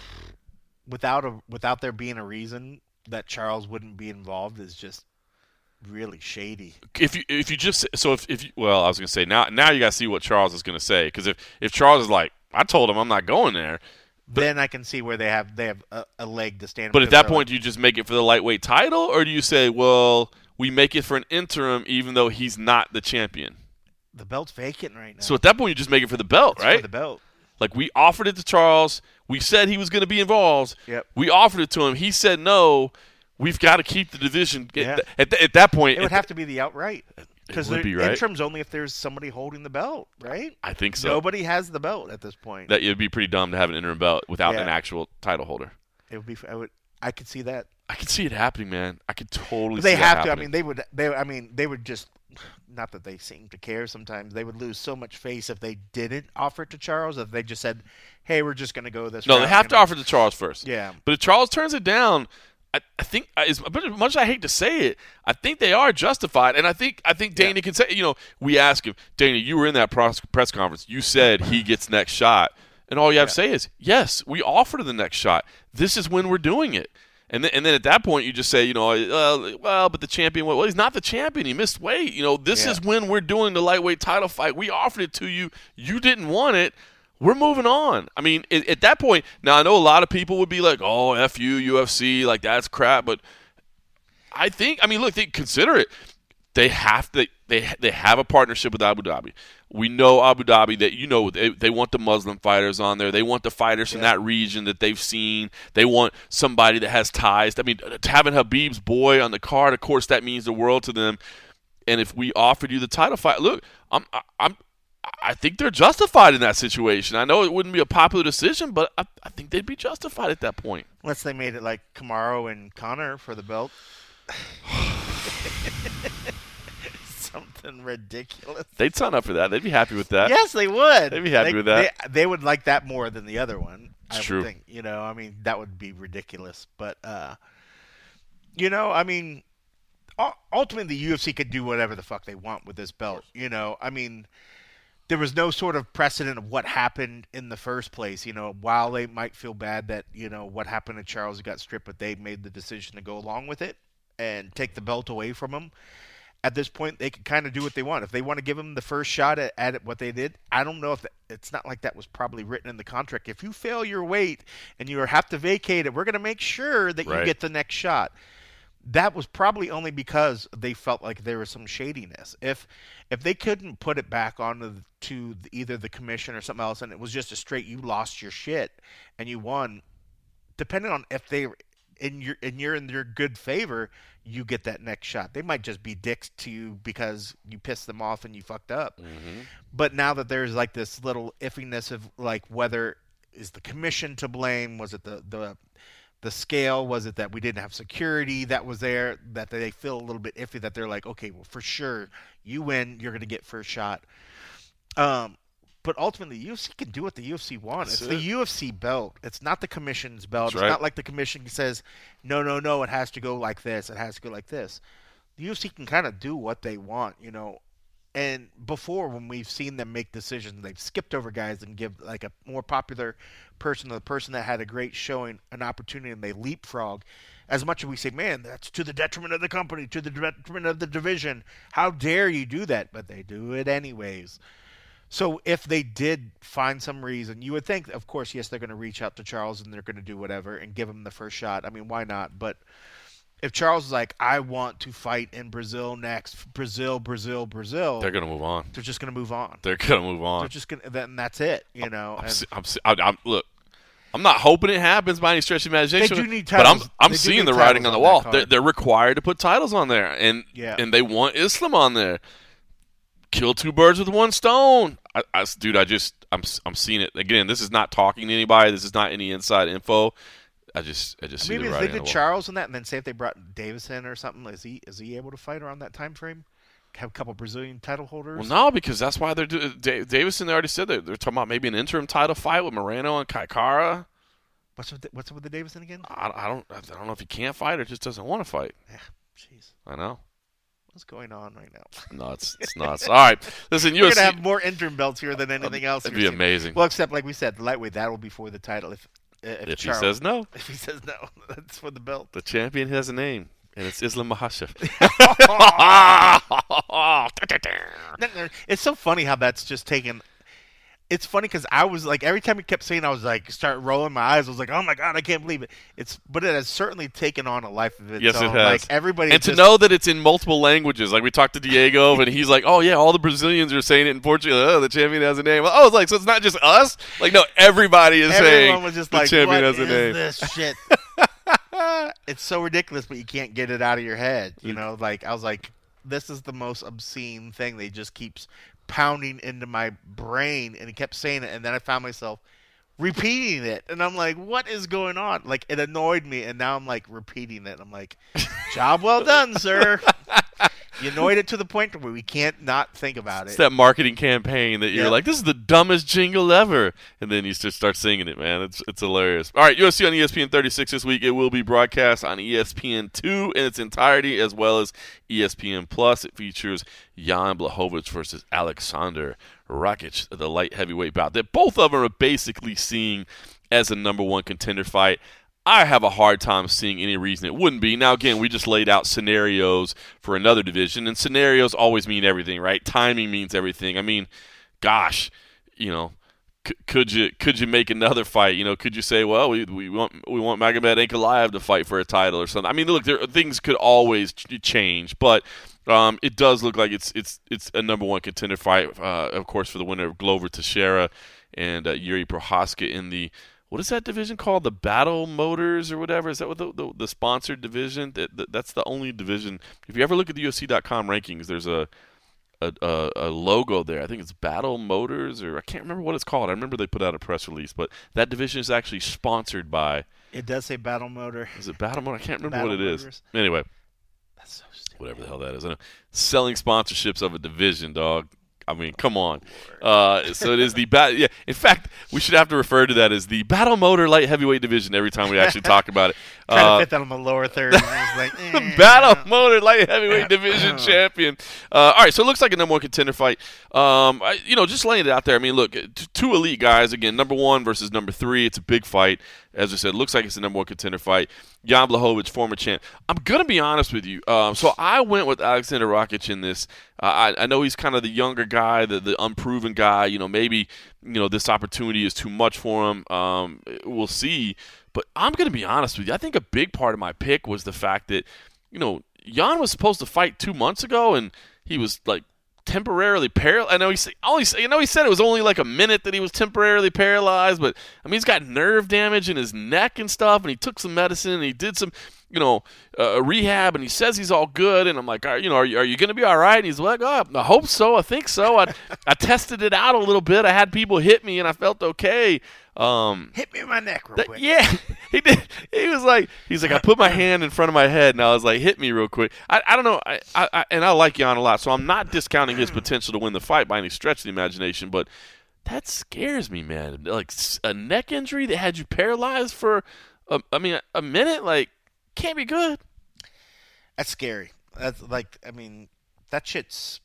[SPEAKER 3] without a without there being a reason that Charles wouldn't be involved is just really shady.
[SPEAKER 2] If you if you just so if if you, well I was gonna say now now you gotta see what Charles is gonna say because if if Charles is like I told him I'm not going there
[SPEAKER 3] then I can see where they have they have a, a leg to stand.
[SPEAKER 2] But at
[SPEAKER 3] because
[SPEAKER 2] that
[SPEAKER 3] they're
[SPEAKER 2] point,
[SPEAKER 3] like,
[SPEAKER 2] do you just make it for the lightweight title, or do you say, well, we make it for an interim even though he's not the champion?
[SPEAKER 3] the belt's vacant right now.
[SPEAKER 2] So at that point, you just make it for the belt,
[SPEAKER 3] It's
[SPEAKER 2] right?
[SPEAKER 3] for the belt.
[SPEAKER 2] Like, we offered it to Charles. We said he was going to be involved.
[SPEAKER 3] Yep.
[SPEAKER 2] We offered it to him. He said no. We've got to keep the division.
[SPEAKER 3] Yeah.
[SPEAKER 2] At, th- at that point,
[SPEAKER 3] It would have to be the outright. Because
[SPEAKER 2] would
[SPEAKER 3] the
[SPEAKER 2] be, right?
[SPEAKER 3] interim's only if there's somebody holding the belt, right?
[SPEAKER 2] I think so.
[SPEAKER 3] Nobody has the belt at this point.
[SPEAKER 2] That it would be pretty dumb to have an interim belt without
[SPEAKER 3] Yeah.
[SPEAKER 2] an actual title holder.
[SPEAKER 3] It would be. I would. I could see that.
[SPEAKER 2] I could see it happening, man. I could totally.
[SPEAKER 3] They
[SPEAKER 2] see
[SPEAKER 3] have
[SPEAKER 2] that
[SPEAKER 3] to. I
[SPEAKER 2] happening.
[SPEAKER 3] mean, they would. They. I mean, they would just. Not that they seem to care. Sometimes they would lose so much face if they didn't offer it to Charles. If they just said, "Hey, we're just going to go this."
[SPEAKER 2] No,
[SPEAKER 3] route,
[SPEAKER 2] they have
[SPEAKER 3] you
[SPEAKER 2] to
[SPEAKER 3] know?
[SPEAKER 2] offer it to Charles first.
[SPEAKER 3] Yeah.
[SPEAKER 2] But if Charles turns it down, I, I think as much as I hate to say it, I think they are justified, and I think I think Dana
[SPEAKER 3] Yeah.
[SPEAKER 2] can say, you know, we ask him, Dana, you were in that press press conference. You said he gets next shot, and all you have to say is, yes, we offered him the next shot. This is when we're doing it. And then, and then at that point, you just say, you know, uh, well, but the champion, well, he's not the champion. He missed weight. You know, this
[SPEAKER 3] Yeah.
[SPEAKER 2] is when we're doing the lightweight title fight. We offered it to you. You didn't want it. We're moving on. I mean, at, at that point, now I know a lot of people would be like, oh, F you, U F C, like that's crap. But I think, I mean, look, they consider it. They have to. They they have a partnership with Abu Dhabi. We know Abu Dhabi that you know they, they want the Muslim fighters on there. They want the fighters from
[SPEAKER 3] Yeah.
[SPEAKER 2] that region that they've seen. They want somebody that has ties. I mean, having Habib's boy on the card, of course, that means the world to them. And if we offered you the title fight, look, I'm I'm I think they're justified in that situation. I know it wouldn't be a popular decision, but I, I think they'd be justified at that point.
[SPEAKER 3] Unless they made it like Kamaru and Connor for the belt. Something ridiculous.
[SPEAKER 2] They'd sign up for that. They'd be happy with that.
[SPEAKER 3] Yes, they would.
[SPEAKER 2] They'd be happy
[SPEAKER 3] They-
[SPEAKER 2] with that.
[SPEAKER 3] They, they would like that more than the other one.
[SPEAKER 2] It's
[SPEAKER 3] I
[SPEAKER 2] true.
[SPEAKER 3] would think. You know, I mean, that would be ridiculous. But, uh, you know, I mean, u- ultimately the U F C could do whatever the fuck they want with this belt. You know, I mean, there was no sort of precedent of what happened in the first place. You know, while they might feel bad that, you know, what happened to Charles got stripped, but they made the decision to go along with it and take the belt away from him. At this point, they can kind of do what they want. If they want to give him the first shot at, at what they did, I don't know if that, it's not like that was probably written in the contract. If you fail your weight and you have to vacate it, we're going to make sure that
[SPEAKER 2] Right.
[SPEAKER 3] you get the next shot. That was probably only because they felt like there was some shadiness. If if they couldn't put it back onto the, to either the commission or something else, and it was just a straight you lost your shit and you won, depending on if they in your and you're in your good favor, you get that next shot. They might just be dicks to you because you pissed them off and you fucked up.
[SPEAKER 2] Mm-hmm.
[SPEAKER 3] But now that there's like this little iffiness of like whether is the commission to blame, was it the the the scale, was it that we didn't have security that was there, that they feel a little bit iffy, that they're like, okay, well, for sure you win, you're going to get first shot. Um But ultimately, the U F C can do what the U F C wants.
[SPEAKER 2] That's
[SPEAKER 3] It's
[SPEAKER 2] it.
[SPEAKER 3] the U F C belt. It's not the commission's belt.
[SPEAKER 2] That's
[SPEAKER 3] it's
[SPEAKER 2] right.
[SPEAKER 3] not like the commission says, no, no, no, it has to go like this. It has to go like this. The U F C can kind of do what they want, you know. And before, when we've seen them make decisions, they've skipped over guys and give like a more popular person, the person that had a great showing, an opportunity, and they leapfrog. As much as we say, man, that's to the detriment of the company, to the detriment of the division. How dare you do that? But they do it anyways. So if they did find some reason, you would think, of course, yes, they're going to reach out to Charles and they're going to do whatever and give him the first shot. I mean, why not? But if Charles is like, I want to fight in Brazil next, Brazil, Brazil, Brazil,
[SPEAKER 2] They're
[SPEAKER 3] they're,
[SPEAKER 2] going to move on.
[SPEAKER 3] just going to move on.
[SPEAKER 2] They're going to move
[SPEAKER 3] They're
[SPEAKER 2] on.
[SPEAKER 3] just going to, then that's it, you know.
[SPEAKER 2] I'm,
[SPEAKER 3] And
[SPEAKER 2] se- I'm, se- I- I'm, look, I'm not hoping it happens by any stretch of imagination.
[SPEAKER 3] They do need
[SPEAKER 2] but I'm
[SPEAKER 3] titles.
[SPEAKER 2] I'm
[SPEAKER 3] They do
[SPEAKER 2] seeing
[SPEAKER 3] need
[SPEAKER 2] the writing
[SPEAKER 3] titles
[SPEAKER 2] on the
[SPEAKER 3] on
[SPEAKER 2] wall.
[SPEAKER 3] that
[SPEAKER 2] They're,
[SPEAKER 3] card.
[SPEAKER 2] they're required to put titles on there, and
[SPEAKER 3] Yeah.
[SPEAKER 2] and they want Islam on there. Kill two birds with one stone. I, I, dude, I just I'm I'm seeing it again. This is not talking to anybody. This is not any inside info. I just I just see
[SPEAKER 3] maybe
[SPEAKER 2] the
[SPEAKER 3] if they
[SPEAKER 2] writing on
[SPEAKER 3] did
[SPEAKER 2] the wall.
[SPEAKER 3] Charles in that, and then say if they brought Davison or something, is he is he able to fight around that time frame? Have a couple Brazilian title holders?
[SPEAKER 2] Well, no, because that's why they're doing. Da- Davison already said that they're talking about maybe an interim title fight with Moreno and Kaikara.
[SPEAKER 3] What's with the, what's with the Davison again?
[SPEAKER 2] I, I don't I don't know if he can't fight or just doesn't want to fight.
[SPEAKER 3] Yeah, jeez,
[SPEAKER 2] I know.
[SPEAKER 3] what's going on right now?
[SPEAKER 2] Nuts. It's nuts. All right. Listen,
[SPEAKER 3] We're
[SPEAKER 2] U F C.
[SPEAKER 3] gonna have more interim belts here than anything else.
[SPEAKER 2] It'd
[SPEAKER 3] here
[SPEAKER 2] be
[SPEAKER 3] soon.
[SPEAKER 2] amazing.
[SPEAKER 3] Well, except like we said, the lightweight that will be for the title. If if,
[SPEAKER 2] if he
[SPEAKER 3] Charles,
[SPEAKER 2] says no,
[SPEAKER 3] if he says no, that's for the belt.
[SPEAKER 2] the champion has a name, and it's Islam Makhachev.
[SPEAKER 3] It's so funny how that's just taken. it's funny because I was like, every time he kept saying, I was like, start rolling my eyes. I was like, oh my god, I can't believe it. It's, but it has certainly taken on a life of its
[SPEAKER 2] yes,
[SPEAKER 3] own.
[SPEAKER 2] It has.
[SPEAKER 3] Like everybody,
[SPEAKER 2] and
[SPEAKER 3] just,
[SPEAKER 2] to know that it's in multiple languages. Like we talked to Diego, and he's like, oh yeah, all the Brazilians are saying it in Portuguese. Oh, the champion has a name. Oh, it's like so it's not just us. Like no, everybody is
[SPEAKER 3] everyone
[SPEAKER 2] saying
[SPEAKER 3] was just
[SPEAKER 2] the
[SPEAKER 3] like,
[SPEAKER 2] champion
[SPEAKER 3] what
[SPEAKER 2] has a
[SPEAKER 3] is
[SPEAKER 2] name.
[SPEAKER 3] this shit? It's so ridiculous, but you can't get it out of your head. You know, like I was like, this is the most obscene thing. They just keeps pounding into my brain, and he kept saying it, and then I found myself repeating it, and I'm like, what is going on? Like it annoyed me, and now I'm like repeating it. I'm like, job well done, sir. You annoyed it to the point where we can't not think about
[SPEAKER 2] It's
[SPEAKER 3] it.
[SPEAKER 2] that marketing campaign that you're
[SPEAKER 3] Yep.
[SPEAKER 2] like, this is the dumbest jingle ever, and then you just start singing it, man. It's it's hilarious. All right, U F C on E S P N thirty-six this week. It will be broadcast on E S P N two in its entirety, as well as E S P N Plus. It features Jan Blachowicz versus Alexander Rakic, the light heavyweight bout that both of them are basically seeing as a number one contender fight. I have a hard time seeing any reason it wouldn't be. Now, again, we just laid out scenarios for another division, and scenarios always mean everything, right? Timing means everything. I mean, gosh, you know, c- could you could you make another fight? You know, could you say, well, we we want we want Magomed Ankalaev to fight for a title or something? I mean, look, there things could always ch- change, but um, it does look like it's it's it's a number one contender fight, uh, of course, for the winner of Glover Teixeira and uh, Yuri Prochazka in the. What is that division called? The Battle Motors or whatever? Is that what the, the, the sponsored division? That, that That's the only division. If you ever look at the U F C dot com rankings, there's a a, a a logo there. I think it's Battle Motors, or I can't remember what it's called. I remember they put out a press release, but that division is actually sponsored by.
[SPEAKER 3] It does say Battle Motor.
[SPEAKER 2] Is it Battle Motor? I can't remember
[SPEAKER 3] Battle
[SPEAKER 2] what it is.
[SPEAKER 3] Motors.
[SPEAKER 2] Anyway,
[SPEAKER 3] That's so stupid.
[SPEAKER 2] whatever the hell that is. I know. Selling sponsorships of a division, dog. I mean, come on. Uh, so it is the bat. Yeah. In fact, we should have to refer to that as the Battle Motor Light Heavyweight Division every time we actually talk about it.
[SPEAKER 3] Trying
[SPEAKER 2] Uh,
[SPEAKER 3] to fit that on the lower third. And I was like, eh.
[SPEAKER 2] Battle Motor Light Heavyweight Division champion. Uh, all right, so it looks like a number one contender fight. Um, I, you know, just laying it out there. I mean, look, t- two elite guys again. Number one versus number three. It's a big fight. As I said, it looks like it's a number one contender fight. Jan Blachowicz, former champ. I'm gonna be honest with you. Um, so I went with Alexander Rakic in this. Uh, I, I know he's kind of the younger guy, the, the unproven guy. You know, maybe you know this opportunity is too much for him. Um, we'll see. But I'm going to be honest with you. I think a big part of my pick was the fact that, you know, Jan was supposed to fight two months ago, and he was, like, temporarily paralyzed. I know he said, only, you know, he said it was only, like, a minute that he was temporarily paralyzed. But, I mean, he's got nerve damage in his neck and stuff, and he took some medicine, and he did some, you know, uh, rehab, and he says he's all good. And I'm like, are, you know, are you, are you going to be all right? And he's like, oh, I hope so. I think so. I, I tested it out a little bit. I had people hit me, and I felt okay. Um,
[SPEAKER 3] Hit me in my neck real
[SPEAKER 2] that,
[SPEAKER 3] quick.
[SPEAKER 2] yeah, he did. He was like, he's like, I put my hand in front of my head, and I was like, hit me real quick. I, I don't know, I, I, I and I like Jan a lot, so I'm not discounting his potential to win the fight by any stretch of the imagination, but that scares me, man. Like a neck injury that had you paralyzed for, a, I mean, a, a minute, like, can't be good.
[SPEAKER 3] That's scary. That's like, I mean, that shit's.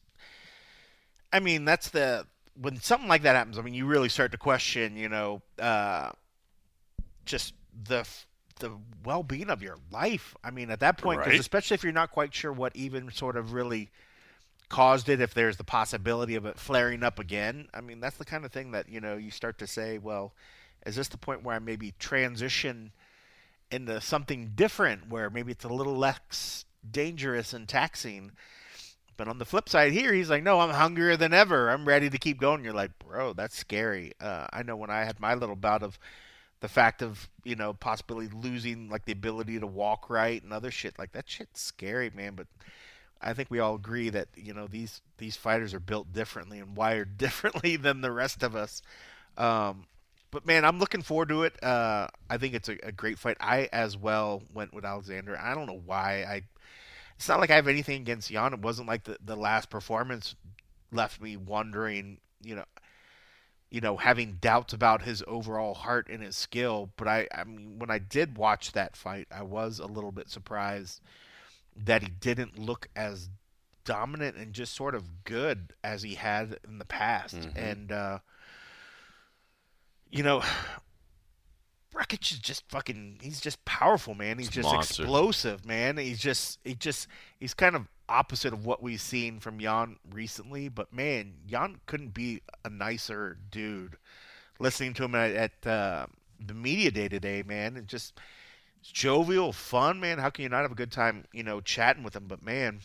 [SPEAKER 3] I mean, that's the when something like that happens. I mean, you really start to question, you know, uh, just the the well-being of your life. I mean, at that point, 'cause
[SPEAKER 2] Right.
[SPEAKER 3] especially if you're not quite sure what even sort of really caused it, if there's the possibility of it flaring up again. I mean, that's the kind of thing that, you know, you start to say, well, is this the point where I maybe transition into something different, where maybe it's a little less dangerous and taxing? But on the flip side here, he's like, no, I'm hungrier than ever. I'm ready to keep going. You're like, bro, that's scary. Uh, I know when I had my little bout of the fact of, you know, possibly losing like the ability to walk right and other shit, like that shit's scary, man. But I think we all agree that, you know, these, these fighters are built differently and wired differently than the rest of us. Um, but man, I'm looking forward to it. Uh, I think it's a, a great fight. I as well went with Alexander. I don't know why. I, It's not like I have anything against Jan. It wasn't like the, the last performance left me wondering, you know, you know, having doubts about his overall heart and his skill. But I, I mean, when I did watch that fight, I was a little bit surprised that he didn't look as dominant and just sort of good as he had in the past.
[SPEAKER 2] Mm-hmm.
[SPEAKER 3] And, uh, you know, Rakic is just fucking. He's just powerful, man. He's
[SPEAKER 2] It's
[SPEAKER 3] just
[SPEAKER 2] monster.
[SPEAKER 3] explosive, man. He's just. He just. He's kind of opposite of what we've seen from Jan recently. But man, Jan couldn't be a nicer dude. Listening to him at, at uh, the media day today, man, and just it's jovial, fun, man. How can you not have a good time, you know, chatting with him? But man,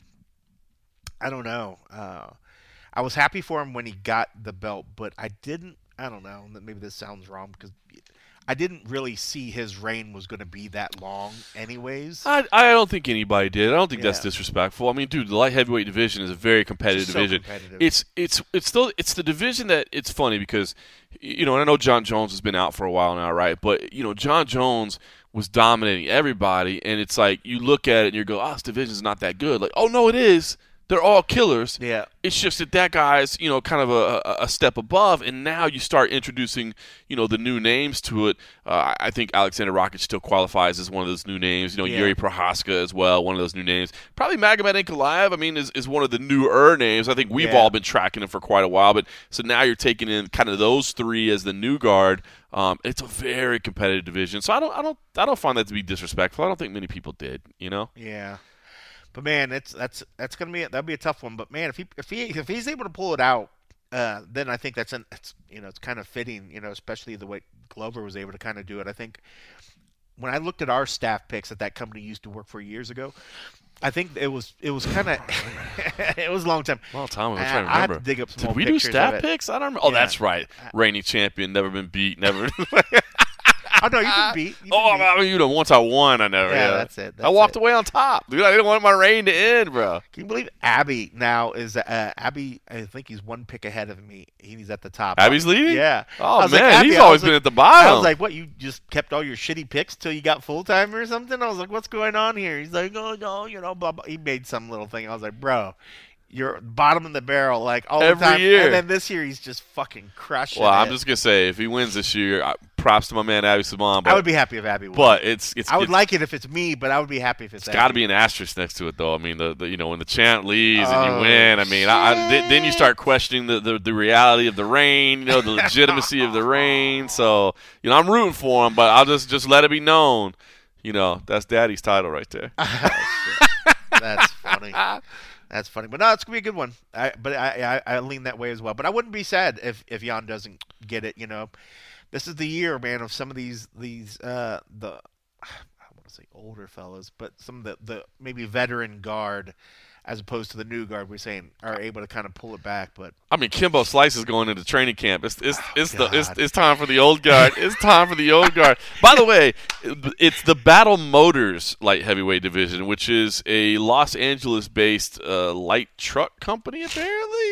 [SPEAKER 3] I don't know. Uh, I was happy for him when he got the belt, but I didn't. I don't know. Maybe this sounds wrong because I didn't really see his reign was going to be that long, anyways.
[SPEAKER 2] I, I don't think anybody did. I don't think that's
[SPEAKER 3] Yeah.
[SPEAKER 2] disrespectful. I mean, dude, the light heavyweight division is a very competitive
[SPEAKER 3] It's so
[SPEAKER 2] division.
[SPEAKER 3] competitive.
[SPEAKER 2] It's it's it's still it's the division that it's funny because you know, and I know John Jones has been out for a while now, right? But you know, John Jones was dominating everybody, and it's like you look at it and you go, "Oh, this division's not that good." Like, oh no, it is. They're all killers.
[SPEAKER 3] Yeah.
[SPEAKER 2] It's just that that guy's, you know, kind of a, a, a step above, and now you start introducing, you know, the new names to it. Uh, I think Alexander Rakic still qualifies as one of those new names. You know,
[SPEAKER 3] Yeah.
[SPEAKER 2] Yuri Prohaska as well, one of those new names. Probably Magomed Ankalaev, I mean, is, is one of the newer names. I think we've
[SPEAKER 3] Yeah.
[SPEAKER 2] all been tracking him for quite a while, but so now you're taking in kind of those three as the new guard. Um, it's a very competitive division, so I don't, I don't, I don't find that to be disrespectful. I don't think many people did. You know.
[SPEAKER 3] Yeah. But man, it's that's that's gonna be that'll be a tough one. But man, if he if he if he's able to pull it out, uh, then I think that's an it's you know it's kind of fitting, you know, especially the way Glover was able to kind of do it. I think when I looked at our staff picks that that company used to work for years ago, I think it was it was kind of it was a long time.
[SPEAKER 2] Well, Tom, I'm
[SPEAKER 3] I-
[SPEAKER 2] trying to
[SPEAKER 3] I have
[SPEAKER 2] remember.
[SPEAKER 3] to dig up some
[SPEAKER 2] Did
[SPEAKER 3] old
[SPEAKER 2] we do
[SPEAKER 3] pictures
[SPEAKER 2] stat
[SPEAKER 3] of it.
[SPEAKER 2] picks? I don't remember. Oh,
[SPEAKER 3] Yeah.
[SPEAKER 2] that's right. Reigning champion, never been beat, never.
[SPEAKER 3] Oh no, you can beat. You can
[SPEAKER 2] oh,
[SPEAKER 3] beat.
[SPEAKER 2] I mean, you know, once I won, I never.
[SPEAKER 3] Yeah,
[SPEAKER 2] Yeah,
[SPEAKER 3] that's it,
[SPEAKER 2] I
[SPEAKER 3] that's
[SPEAKER 2] walked
[SPEAKER 3] it.
[SPEAKER 2] away on top, dude. I didn't want my reign to end, bro.
[SPEAKER 3] Can you believe Abby now is uh, Abby? I think he's one pick ahead of me. He's at the top.
[SPEAKER 2] Abby's leading?
[SPEAKER 3] Yeah.
[SPEAKER 2] Oh
[SPEAKER 3] I was
[SPEAKER 2] man,
[SPEAKER 3] like, Abby,
[SPEAKER 2] he's
[SPEAKER 3] I
[SPEAKER 2] always
[SPEAKER 3] was
[SPEAKER 2] been
[SPEAKER 3] like-
[SPEAKER 2] at the bottom.
[SPEAKER 3] I was like, what? You just kept all your shitty picks till you got full time or something? I was like, what's going on here? He's like, oh no, you know, blah blah. He made some little thing. I was like, bro, you're bottom of the barrel like all
[SPEAKER 2] Every
[SPEAKER 3] the time.
[SPEAKER 2] year.
[SPEAKER 3] And then this year he's just fucking crushing
[SPEAKER 2] well,
[SPEAKER 3] it.
[SPEAKER 2] I'm just gonna say, if he wins this year, I, props to my man Abby Saban. But,
[SPEAKER 3] I would be happy if Abby won.
[SPEAKER 2] but it's it's.
[SPEAKER 3] I would
[SPEAKER 2] it's,
[SPEAKER 3] like it if it's me, but I would be happy if it's.
[SPEAKER 2] It's got to be an asterisk next to it, though. I mean, the, the you know when the chant leaves and
[SPEAKER 3] Oh,
[SPEAKER 2] you win. I mean, I, I, th- then you
[SPEAKER 3] shit.
[SPEAKER 2] start questioning the, the, the reality of the reign, you know, the legitimacy of the reign. So you know, I'm rooting for him, but I'll just just let it be known, you know, that's Daddy's title right there.
[SPEAKER 3] That's funny. That's funny, but no, it's gonna be a good one. I, but I, I, I lean that way as well. But I wouldn't be sad if, if Jan doesn't get it. You know, this is the year, man, of some of these these uh the I want to say older fellas, but some of the the maybe veteran guard, as opposed to the new guard. We're saying are able to kind of pull it back, but
[SPEAKER 2] I mean, Kimbo Slice is going into training camp. It's it's it's the it's,
[SPEAKER 3] God.
[SPEAKER 2] it's time for the old guard. It's time for the old guard. By the way, it's the Battle Motors light heavyweight division, which is a Los Angeles-based uh, light truck company, apparently.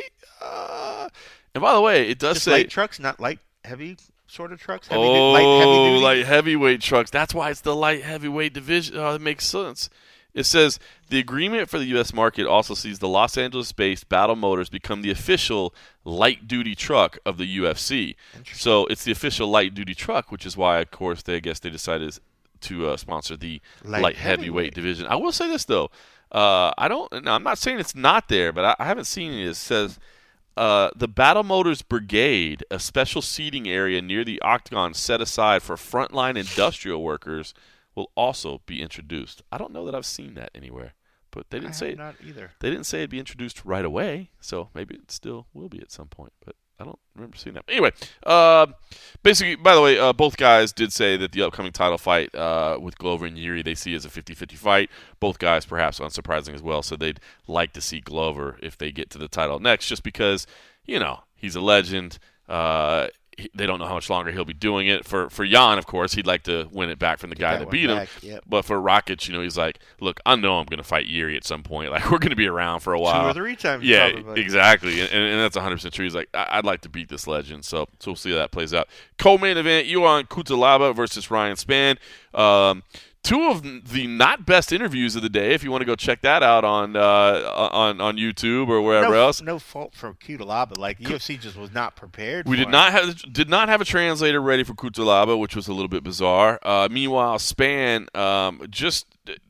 [SPEAKER 2] Uh, and by the way, it does
[SPEAKER 3] just
[SPEAKER 2] say
[SPEAKER 3] light trucks, not light heavy sort of trucks. Heavy,
[SPEAKER 2] oh,
[SPEAKER 3] light heavy duty.
[SPEAKER 2] light heavyweight trucks. That's why it's the light heavyweight division. Oh, that makes sense. It says the agreement for the U S market also sees the Los Angeles-based Battle Motors become the official light-duty truck of the U F C. So it's the official light-duty truck, which is why, of course, they I guess they decided to uh, sponsor the
[SPEAKER 3] Light
[SPEAKER 2] light,
[SPEAKER 3] heavyweight.
[SPEAKER 2] heavyweight division. I will say this though, uh, I don't. No, I'm not saying it's not there, but I, I haven't seen it. It says. Uh, the Battle Motors Brigade, a special seating area near the octagon set aside for frontline industrial workers, will also be introduced. I don't know that I've seen that anywhere, but they
[SPEAKER 3] I
[SPEAKER 2] didn't say
[SPEAKER 3] have
[SPEAKER 2] it.
[SPEAKER 3] not either.
[SPEAKER 2] They didn't say it'd be introduced right away, so maybe it still will be at some point. But I don't remember seeing that. Anyway, uh, basically, by the way, uh, both guys did say that the upcoming title fight uh, with Glover and Yuri they see as a fifty-fifty fight. Both guys, perhaps unsurprising as well, so they'd like to see Glover if they get to the title next, just because, you know, he's a legend. Uh, he, they don't know how much longer he'll be doing it. For for Jan, of course, he'd like to win it back from the guy
[SPEAKER 3] that
[SPEAKER 2] that
[SPEAKER 3] one
[SPEAKER 2] beat
[SPEAKER 3] back,
[SPEAKER 2] him.
[SPEAKER 3] yep.
[SPEAKER 2] But for Rakic, you know, he's like, look, I know I'm going to fight Yuri at some point. Like, we're going to be around for a while.
[SPEAKER 3] Two or three times.
[SPEAKER 2] Yeah,
[SPEAKER 3] probably.
[SPEAKER 2] exactly, and, and that's one hundred percent true. He's like, I- I'd like to beat this legend, so so we'll see how that plays out. Co-main event: Ion Cutelaba versus Ryan Spann. Um, two of the not best interviews of the day. If you want to go check that out on uh, on on YouTube or wherever
[SPEAKER 3] no,
[SPEAKER 2] else.
[SPEAKER 3] No fault for Cutelaba. Like U F C just was not prepared.
[SPEAKER 2] We
[SPEAKER 3] for
[SPEAKER 2] did
[SPEAKER 3] him.
[SPEAKER 2] not have did not have a translator ready for Cutelaba, which was a little bit bizarre. Uh, meanwhile, Spann um, just.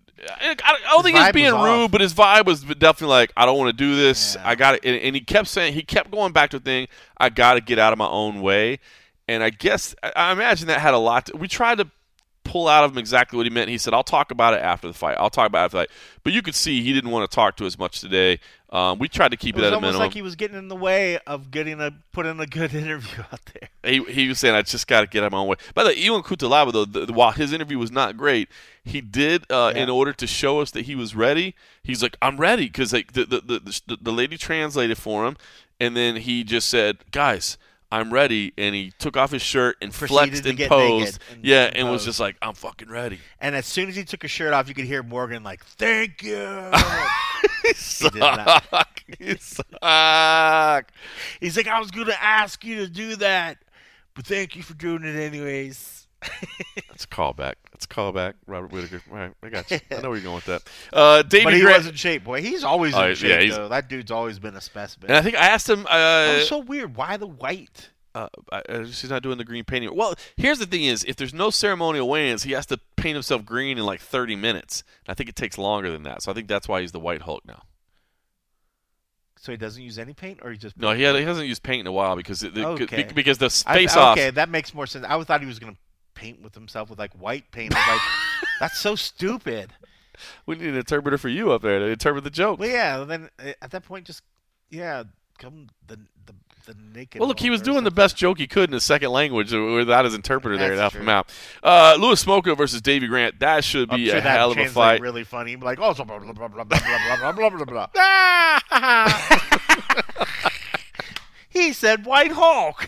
[SPEAKER 2] I, I don't think
[SPEAKER 3] His
[SPEAKER 2] he's
[SPEAKER 3] vibe
[SPEAKER 2] being
[SPEAKER 3] was
[SPEAKER 2] rude,
[SPEAKER 3] off.
[SPEAKER 2] but his vibe was definitely like, I don't want to do this.
[SPEAKER 3] Yeah.
[SPEAKER 2] I got it. And, and he kept saying, he kept going back to the thing, I got to get out of my own way. And I guess, I, I imagine that had a lot to, we tried to pull out of him exactly what he meant. He said, I'll talk about it after the fight. I'll talk about it after the fight. But you could see he didn't want to talk to us much today. Um, we tried to keep
[SPEAKER 3] it,
[SPEAKER 2] it,
[SPEAKER 3] it
[SPEAKER 2] at a
[SPEAKER 3] minimum. It was
[SPEAKER 2] minimum.
[SPEAKER 3] like he was getting in the way of getting a put in a good interview out there.
[SPEAKER 2] He he was saying, I just got to get him on way. By the way, Ion Cutelaba, though, the, the, while his interview was not great, he did, uh,
[SPEAKER 3] yeah.
[SPEAKER 2] in order to show us that he was ready, he's like, I'm ready. Because like, the, the, the, the, the lady translated for him, and then he just said, guys, I'm ready. And he took off his shirt and
[SPEAKER 3] Proceeded
[SPEAKER 2] flexed and
[SPEAKER 3] get
[SPEAKER 2] posed.
[SPEAKER 3] And,
[SPEAKER 2] yeah,
[SPEAKER 3] and,
[SPEAKER 2] and was
[SPEAKER 3] posed.
[SPEAKER 2] just like, I'm fucking ready.
[SPEAKER 3] And as soon as he took his shirt off, you could hear Morgan like, thank you.
[SPEAKER 2] He suck. He suck.
[SPEAKER 3] He's like, I was going to ask you to do that, but thank you for doing it anyways.
[SPEAKER 2] That's a callback. That's a callback. Robert Whittaker. All right, I got you. I know where you're going with that. Uh, David
[SPEAKER 3] but he
[SPEAKER 2] Grant.
[SPEAKER 3] was in shape, boy. He's always
[SPEAKER 2] Oh,
[SPEAKER 3] in
[SPEAKER 2] yeah,
[SPEAKER 3] shape,
[SPEAKER 2] he's-
[SPEAKER 3] though. That dude's always been a specimen.
[SPEAKER 2] And I think I asked him. Uh,
[SPEAKER 3] that was so weird. Why the white?
[SPEAKER 2] Uh, I, I, he's not doing the green painting. Well, here's the thing: is if there's no ceremonial weigh-ins, he has to paint himself green in like thirty minutes. I think it takes longer than that, so I think that's why he's the White Hulk now.
[SPEAKER 3] So he doesn't use any paint, or he just
[SPEAKER 2] No, he, had, he hasn't used paint in a while because it,
[SPEAKER 3] Okay.
[SPEAKER 2] because the
[SPEAKER 3] I-
[SPEAKER 2] face off.
[SPEAKER 3] Okay, that makes more sense. I thought he was going to paint with himself with like white paint. I was like, that's so stupid.
[SPEAKER 2] We need an interpreter for you up there to interpret the joke.
[SPEAKER 3] Well, yeah. Then uh, at that point, just yeah, come the the, the naked.
[SPEAKER 2] Well, look, he
[SPEAKER 3] one
[SPEAKER 2] was
[SPEAKER 3] or
[SPEAKER 2] doing the
[SPEAKER 3] something.
[SPEAKER 2] best joke he could in his second language without his interpreter there to
[SPEAKER 3] That's
[SPEAKER 2] help him
[SPEAKER 3] true.
[SPEAKER 2] out. Uh, Louis Smolka versus Davey Grant. That should
[SPEAKER 3] I'm
[SPEAKER 2] be
[SPEAKER 3] sure
[SPEAKER 2] a
[SPEAKER 3] that
[SPEAKER 2] hell of a
[SPEAKER 3] translates
[SPEAKER 2] fight.
[SPEAKER 3] Really funny. Like also blah blah blah blah blah blah blah blah blah blah. He said White Hulk.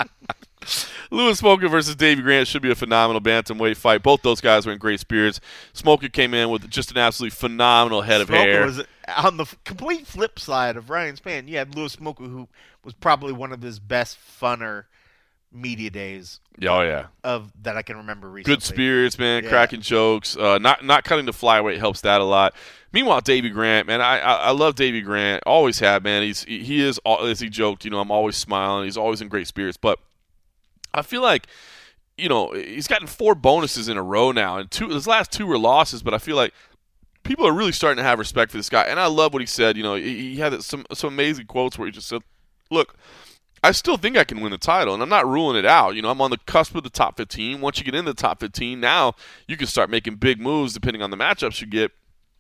[SPEAKER 2] Louis Smolka versus Davey Grant should be a phenomenal bantamweight fight. Both those guys were in great spirits. Smolka came in with just an absolutely phenomenal head of
[SPEAKER 3] Smolka
[SPEAKER 2] hair.
[SPEAKER 3] was on the f- complete flip side of Ryan Spann. You had Louis Smolka, who was probably one of his best funner media days
[SPEAKER 2] Oh yeah,
[SPEAKER 3] of that I can remember recently.
[SPEAKER 2] good spirits, man.
[SPEAKER 3] Yeah.
[SPEAKER 2] Cracking jokes. Uh, not not cutting the flyweight helps that a lot. Meanwhile, Davey Grant, man, I, I I love Davey Grant. Always have, man. He's he is as he joked. You know, I'm always smiling. He's always in great spirits. But I feel like, you know, he's gotten four bonuses in a row now, and two his last two were losses. But I feel like people are really starting to have respect for this guy, and I love what he said. You know, he, he had some some amazing quotes where he just said, "Look, I still think I can win the title, and I'm not ruling it out. You know, I'm on the cusp of the top fifteen. Once you get in the top fifteen, now you can start making big moves depending on the matchups you get."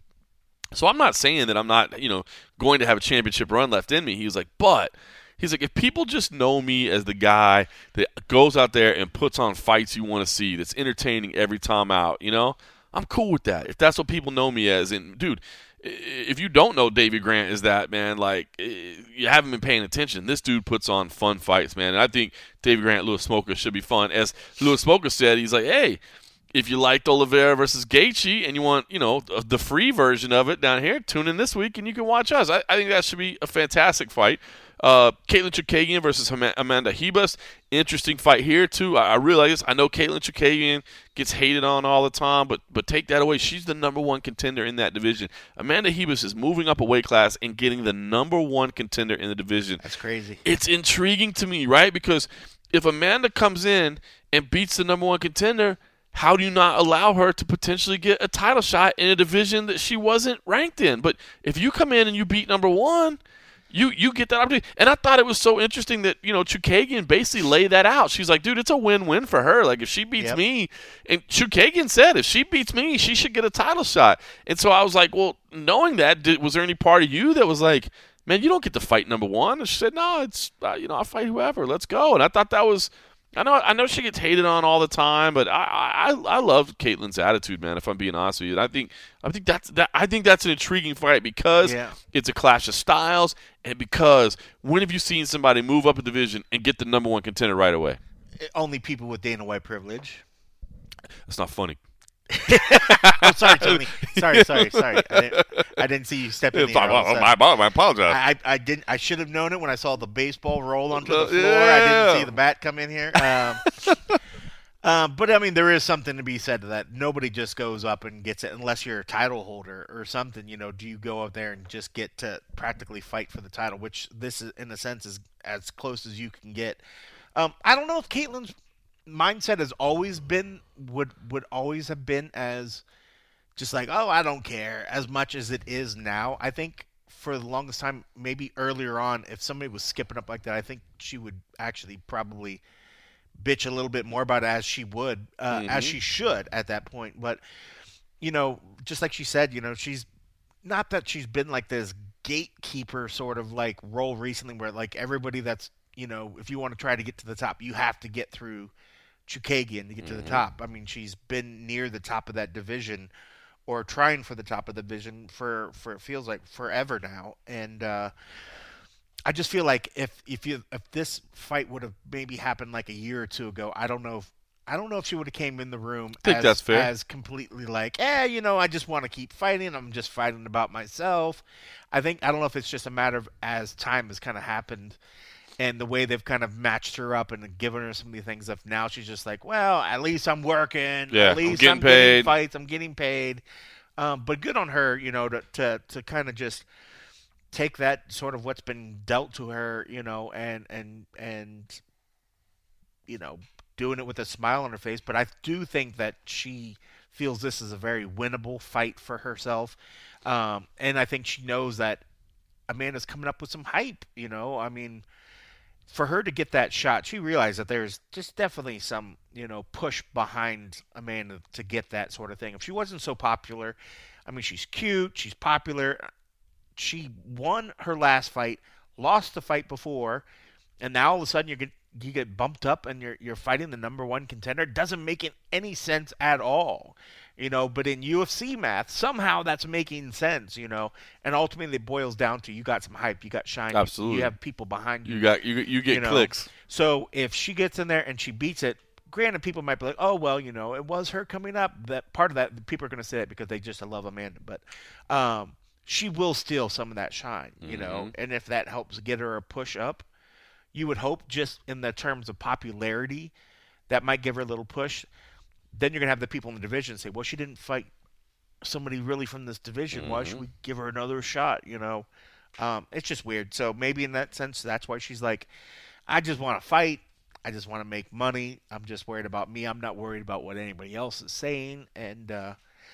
[SPEAKER 2] So I'm not saying that I'm not, you know, going to have a championship run left in me. He was like, but he's like, if people just know me as the guy that goes out there and puts on fights you want to see, that's entertaining every time out, you know, I'm cool with that. If that's what people know me as, and dude, if you don't know Davey Grant is that, man, like, you haven't been paying attention. This dude puts on fun fights, man. And I think Davey Grant, Louis Smolka should be fun. As Louis Smolka said, he's like, hey, if you liked Oliveira versus Gaethje and you want, you know, the free version of it down here, tune in this week and you can watch us. I, I think that should be a fantastic fight. Uh, Caitlin Chookagian versus Amanda Hebus. Interesting fight here, too. I, I realize, I know Caitlin Chookagian gets hated on all the time, but but take that away. She's the number one contender in that division. Amanda Hebus is moving up a weight class and getting the number one contender in the division.
[SPEAKER 3] That's crazy.
[SPEAKER 2] It's intriguing to me, right? Because if Amanda comes in and beats the number one contender, how do you not allow her to potentially get a title shot in a division that she wasn't ranked in? But if you come in and you beat number one, you you get that opportunity. And I thought it was so interesting that, you know, Chookagian basically laid that out. She's like, dude, it's a win-win for her. Like, if she beats
[SPEAKER 3] Yep.
[SPEAKER 2] me, and Chookagian said if she beats me, she should get a title shot. And so I was like, well, knowing that, did, was there any part of you that was like, man, you don't get to fight number one? And she said, no, it's, uh, you know, I'll fight whoever. Let's go. And I thought that was, I know I know she gets hated on all the time, but I I, I love Caitlin's attitude, man, if I'm being honest with you. And I think I think that's that I think that's an intriguing fight because
[SPEAKER 3] Yeah.
[SPEAKER 2] it's a clash of styles and because when have you seen somebody move up a division and get the number one contender right away?
[SPEAKER 3] Only people with Dana White privilege.
[SPEAKER 2] That's not funny.
[SPEAKER 3] Oh, sorry, Tony. Sorry, sorry, sorry. I didn't, I didn't see you step in
[SPEAKER 2] It's
[SPEAKER 3] the
[SPEAKER 2] like,
[SPEAKER 3] air all of a
[SPEAKER 2] oh,
[SPEAKER 3] sudden.
[SPEAKER 2] my, my, I apologize.
[SPEAKER 3] I, I didn't. I should have known it when I saw the baseball roll onto the
[SPEAKER 2] Uh,
[SPEAKER 3] floor. I
[SPEAKER 2] yeah.
[SPEAKER 3] didn't see the bat come in here. Um, um, but I mean, there is something to be said to that. Nobody just goes up and gets it unless you're a title holder or something. You know, do you go up there and just get to practically fight for the title? Which this, is, in a sense, is as close as you can get. Um, I don't know if Caitlin's mindset has always been would would always have been as just like, oh, I don't care, as much as it is now. I think for the longest time, maybe earlier on, if somebody was skipping up like that, I think she would actually probably bitch a little bit more about it as she would, uh,
[SPEAKER 2] Mm-hmm.
[SPEAKER 3] as she should at that point. But, you know, just like she said, you know, she's not that she's been like this gatekeeper sort of like role recently where like everybody that's, you know, if you want to try to get to the top, you have to get through Chukagian to get to the top. I mean, she's been near the top of that division or trying for the top of the division for, for it feels like forever now. And uh, I just feel like if if you if this fight would have maybe happened like a year or two ago, I don't know if I don't know if she would have came in the room
[SPEAKER 2] I think
[SPEAKER 3] as,
[SPEAKER 2] that's fair.
[SPEAKER 3] as completely like, eh, you know, I just want to keep fighting. I'm just fighting about myself. I think I don't know if it's just a matter of as time has kind of happened and the way they've kind of matched her up and given her some of the things of now she's just like, well, at least I'm working.
[SPEAKER 2] Yeah,
[SPEAKER 3] at least
[SPEAKER 2] I'm getting
[SPEAKER 3] I'm
[SPEAKER 2] paid.
[SPEAKER 3] getting fights. I'm getting paid. Um, but good on her, you know, to to, to kind of just take that sort of what's been dealt to her, you know, and and and you know, doing it with a smile on her face. But I do think that she feels this is a very winnable fight for herself, um, and I think she knows that Amanda's coming up with some hype. You know, I mean, for her to get that shot, she realized that there's just definitely some, you know, push behind Amanda to get that sort of thing. If she wasn't so popular, I mean, she's cute, she's popular. She won her last fight, lost the fight before, and now all of a sudden you get you get bumped up and you're you're fighting the number one contender. It doesn't make it any sense at all, you know. But in U F C math, somehow that's making sense, you know. And ultimately, it boils down to you got some hype, you got shine, you-
[SPEAKER 2] Absolutely.
[SPEAKER 3] you have people behind you.
[SPEAKER 2] You got you you get
[SPEAKER 3] you know.
[SPEAKER 2] clicks.
[SPEAKER 3] So if she gets in there and she beats it, granted, people might be like, "Oh, well, you know, it was her coming up." That part of that, people are going to say it because they just love Amanda, but um, she will steal some of that shine, you know. And if that helps get her a push up, you would hope, just in the terms of popularity, that might give her a little push. Then you're going to have the people in the division say, "Well, she didn't fight somebody really from this division. Why should we give her another shot?" You know, um, it's just weird. So maybe in that sense, that's why she's like, I just want to fight. I just want to make money. I'm just worried about me. I'm not worried about what anybody else is saying. And uh,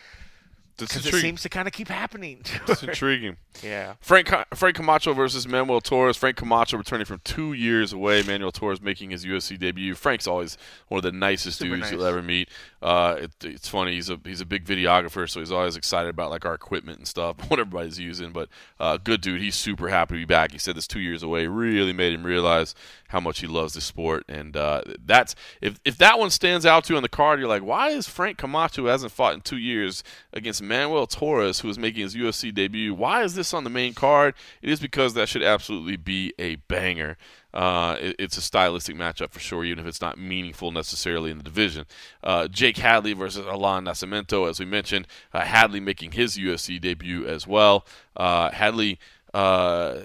[SPEAKER 2] That's
[SPEAKER 3] because it
[SPEAKER 2] intriguing.
[SPEAKER 3] seems to kind of keep happening. to
[SPEAKER 2] It's
[SPEAKER 3] her.
[SPEAKER 2] intriguing.
[SPEAKER 3] Yeah.
[SPEAKER 2] Frank Frank Camacho versus Manuel Torres. Frank Camacho returning from two years away. Manuel Torres making his U F C debut. Frank's always one of the nicest
[SPEAKER 3] Super
[SPEAKER 2] dudes
[SPEAKER 3] nice.
[SPEAKER 2] you'll ever meet. Uh, it, it's funny. He's a he's a big videographer, so he's always excited about like our equipment and stuff, what everybody's using. But uh, good dude. He's super happy to be back. He said this two years away really made him realize how much he loves the sport, and uh, that's if if that one stands out to you on the card, you're like, why is Frank Camacho, who hasn't fought in two years, against Manuel Torres, who is making his U F C debut? Why is this on the main card? It is because that should absolutely be a banger. Uh, it, it's a stylistic matchup for sure, even if it's not meaningful necessarily in the division. Uh, Jake Hadley versus Alan Nascimento, as we mentioned. Uh, Hadley making his U F C debut as well. Uh, Hadley uh,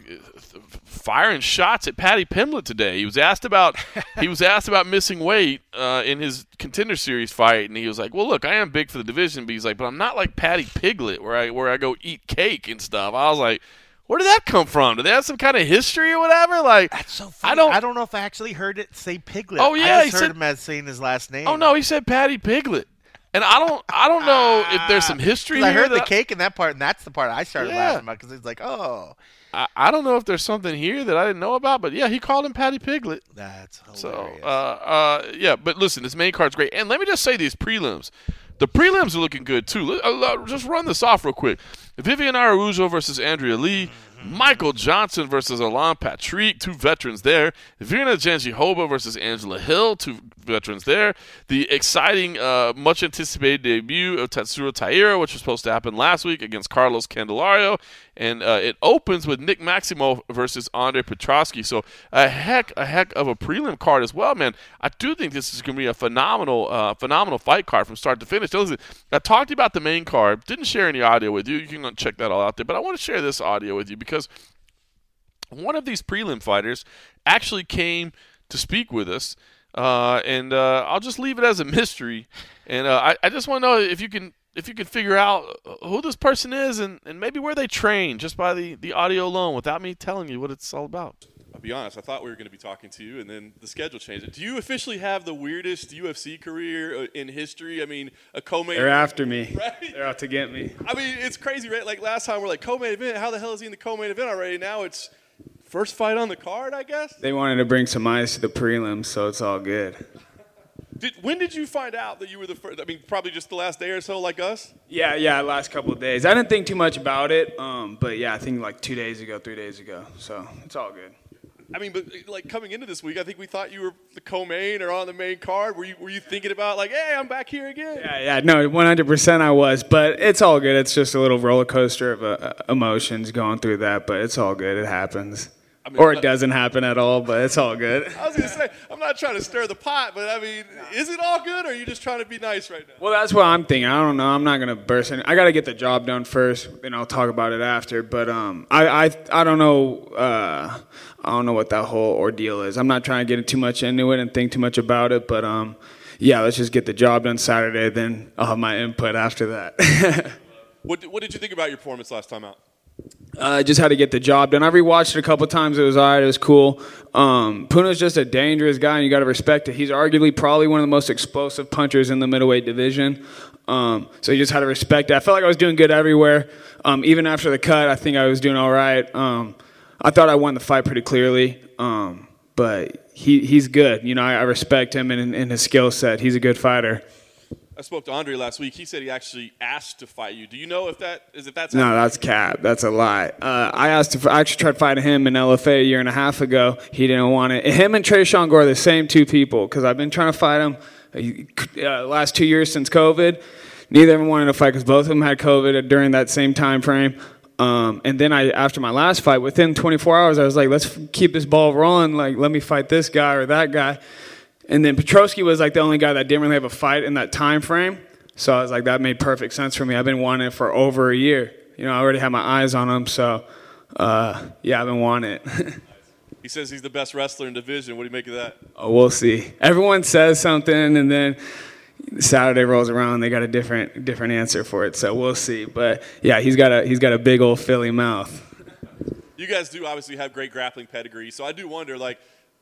[SPEAKER 2] firing shots at Paddy Pimblett today. He was asked about he was asked about missing weight uh, in his Contender Series fight, and he was like, "Well, look, I am big for the division, but he's like, but I'm not like Paddy Piglet, where I where I go eat cake and stuff." I was like, where did that come from? Do they have some kind of history or whatever? Like,
[SPEAKER 3] That's so funny.
[SPEAKER 2] I don't.
[SPEAKER 3] I don't know if I actually heard it say Piglet.
[SPEAKER 2] Oh, yeah,
[SPEAKER 3] I
[SPEAKER 2] he
[SPEAKER 3] just heard
[SPEAKER 2] said-
[SPEAKER 3] him as saying his last name.
[SPEAKER 2] Oh no, he said Paddy Piglet, and I don't. I don't know if there's some history
[SPEAKER 3] 'Cause I
[SPEAKER 2] here.
[SPEAKER 3] heard the
[SPEAKER 2] that-
[SPEAKER 3] cake and that part, and that's the part I started
[SPEAKER 2] Yeah.
[SPEAKER 3] laughing about because it's like, oh,
[SPEAKER 2] I, I don't know if there's something here that I didn't know about, but yeah, he called him Paddy Piglet.
[SPEAKER 3] that's
[SPEAKER 2] So,
[SPEAKER 3] hilarious.
[SPEAKER 2] uh, uh, yeah, but listen, this main card's great. And let me just say these prelims. The prelims are looking good, too. Let, uh, just run this off real quick. Vivian Araujo versus Andrea Lee. Michael Johnson versus Alan Patrick, two veterans there. Virna Jandiroba versus Angela Hill, two veterans there. The exciting, uh, much-anticipated debut of Tatsuro Taira, which was supposed to happen last week against Carlos Candelario. And uh, it opens with Nick Maximo versus Andre Petrosky. So a heck, a heck of a prelim card as well, man. I do think this is going to be a phenomenal, uh, phenomenal fight card from start to finish. Now, listen, I talked to you about the main card. Didn't share any audio with you. You can check that all out there. But I want to share this audio with you because one of these prelim fighters actually came to speak with us. Uh, and uh, I'll just leave it as a mystery. And uh, I, I just want to know if you can if you can figure out who this person is and, and maybe where they train just by the, the audio alone without me telling you what it's all about.
[SPEAKER 4] I'll be honest, I thought we were going to be talking to you, and then the schedule changed. Do you officially have the weirdest U F C career in history? I mean, a co-main
[SPEAKER 5] They're after me.
[SPEAKER 4] Right?
[SPEAKER 5] They're out to get me.
[SPEAKER 4] I mean, it's crazy, right? Like last time we're like, co-main event, how the hell is he in the co-main event already? Now it's First fight on the card, I guess?
[SPEAKER 5] They wanted to bring some ice to the prelims, so it's all good.
[SPEAKER 4] Did, when did you find out that you were the first? I mean, probably just the last day or so, like us?
[SPEAKER 5] Yeah, yeah, last couple of days. I didn't think too much about it, um, but, yeah, I think like two days ago, three days ago. So it's all good.
[SPEAKER 4] I mean, but like coming into this week, I think we thought you were the co-main or on the main card. Were you were you thinking about like, hey, I'm back here again?
[SPEAKER 5] Yeah, yeah, no, one hundred percent I was, but it's all good. It's just a little roller coaster of uh, emotions going through that, but it's all good. It happens. I mean, or it doesn't happen at all, but it's all good.
[SPEAKER 4] I was going to say, I'm not trying to stir the pot, but I mean, is it all good, or are you just trying to be nice right now?
[SPEAKER 5] Well, that's what I'm thinking. I don't know. I'm not going to burst in. I got to get the job done first, and I'll talk about it after. But um, I, I, I don't know. Uh, I don't know what that whole ordeal is. I'm not trying to get too much into it and think too much about it. But um, yeah, let's just get the job done Saturday. Then I'll have my input after that.
[SPEAKER 4] what, what did you think about your performance last time out?
[SPEAKER 5] I uh, just had to get the job done. I rewatched it a couple times. It was all right. It was cool. Um, Puna's just a dangerous guy, and you got to respect it. He's arguably probably one of the most explosive punchers in the middleweight division. Um, so you just had to respect it. I felt like I was doing good everywhere. Um, even after the cut, I think I was doing all right. Um, I thought I won the fight pretty clearly, um, but he he's good. You know, I, I respect him and, and his skill set. He's a good fighter.
[SPEAKER 4] I spoke to Andre last week. He said he actually asked to fight you. Do you know if that is if that's
[SPEAKER 5] no?
[SPEAKER 4] happening?
[SPEAKER 5] That's cap. That's a lie. Uh, I asked. To, I actually tried fighting him in L F A a year and a half ago. He didn't want it. Him and Tresean Gore are the same two people because I've been trying to fight him uh, last two years since COVID. Neither of them wanted to fight because both of them had COVID during that same time frame. Um, and then I, after my last fight, within twenty-four hours, I was like, let's keep this ball rolling. Like, let me fight this guy or that guy. And then Petroski was like the only guy that didn't really have a fight in that time frame. So I was like, that made perfect sense for me. I've been wanting it for over a year. You know, I already had my eyes on him. So, uh, yeah, I've been wanting it.
[SPEAKER 4] He says he's the best wrestler in division. What do you make of that?
[SPEAKER 5] Oh, we'll see. Everyone says something, and then Saturday rolls around, and they got a different different answer for it. So we'll see. But, yeah, he's got a he's got a big old Philly mouth.
[SPEAKER 4] You guys do obviously have great grappling pedigree. So I do wonder, like,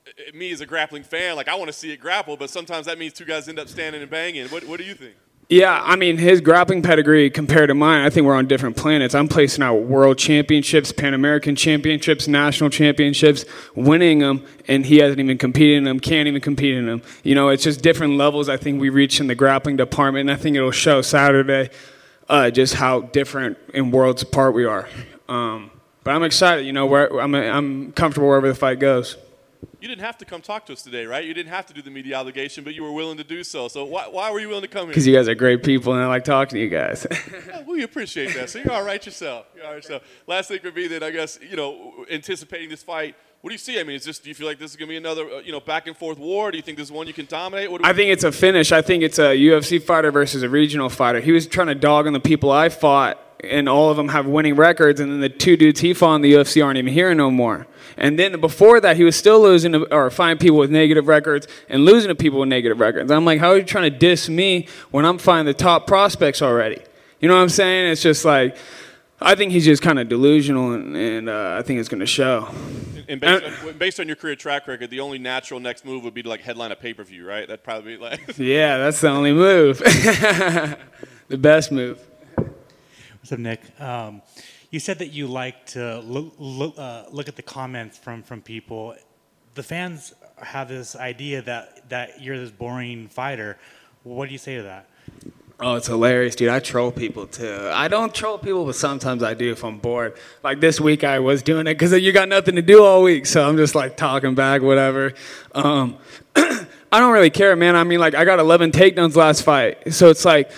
[SPEAKER 4] me as a grappling fan, like, I want to see it grapple, but sometimes that means two guys end up standing and banging. What, what do you think?
[SPEAKER 5] Yeah, I mean, his grappling pedigree compared to mine, I think we're on different planets. I'm placing out world championships, Pan American championships, national championships, winning them, and he hasn't even competed in them, can't even compete in them. You know, it's just different levels I think we reach in the grappling department, and I think it'll show Saturday uh, just how different in worlds apart we are. Um, but I'm excited. You know, where, I'm, I'm comfortable wherever the fight goes.
[SPEAKER 4] You didn't have to come talk to us today, right? You didn't have to do the media obligation, but you were willing to do so. So why, why were you willing to come here?
[SPEAKER 5] Because you guys are great people, and I like talking to you guys.
[SPEAKER 4] Yeah, we appreciate that. So you're all right yourself. You're all right yourself. Last thing for me, then, I guess, you know, anticipating this fight, what do you see? I mean, is this, do you feel like this is going to be another, uh, you know, back and forth war? Do you think this is one you can dominate? What do we-
[SPEAKER 5] I think it's a finish. I think it's a U F C fighter versus a regional fighter. He was trying to dog on the people I fought, and all of them have winning records, and then the two dudes he fought in the U F C aren't even here no more. And then before that, he was still losing to, or fighting people with negative records and losing to people with negative records. I'm like, how are you trying to diss me when I'm fighting the top prospects already? You know what I'm saying? It's just like, I think he's just kind of delusional, and, and uh, I think it's going to show.
[SPEAKER 4] And based on, based on your career track record, the only natural next move would be to like headline a pay-per-view, right? That'd probably be like.
[SPEAKER 5] Yeah, that's the only move. The best move.
[SPEAKER 6] What's up, Nick? Um, you said that you like to look, look, uh, look at the comments from, from people. The fans have this idea that, that you're this boring fighter. What do you say to that?
[SPEAKER 5] Oh, it's hilarious, dude. I troll people, too. I don't troll people, but sometimes I do if I'm bored. Like this week I was doing it because you got nothing to do all week, so I'm just like talking back, whatever. Um, I don't really care, man. I mean, like I got eleven takedowns last fight, so it's like,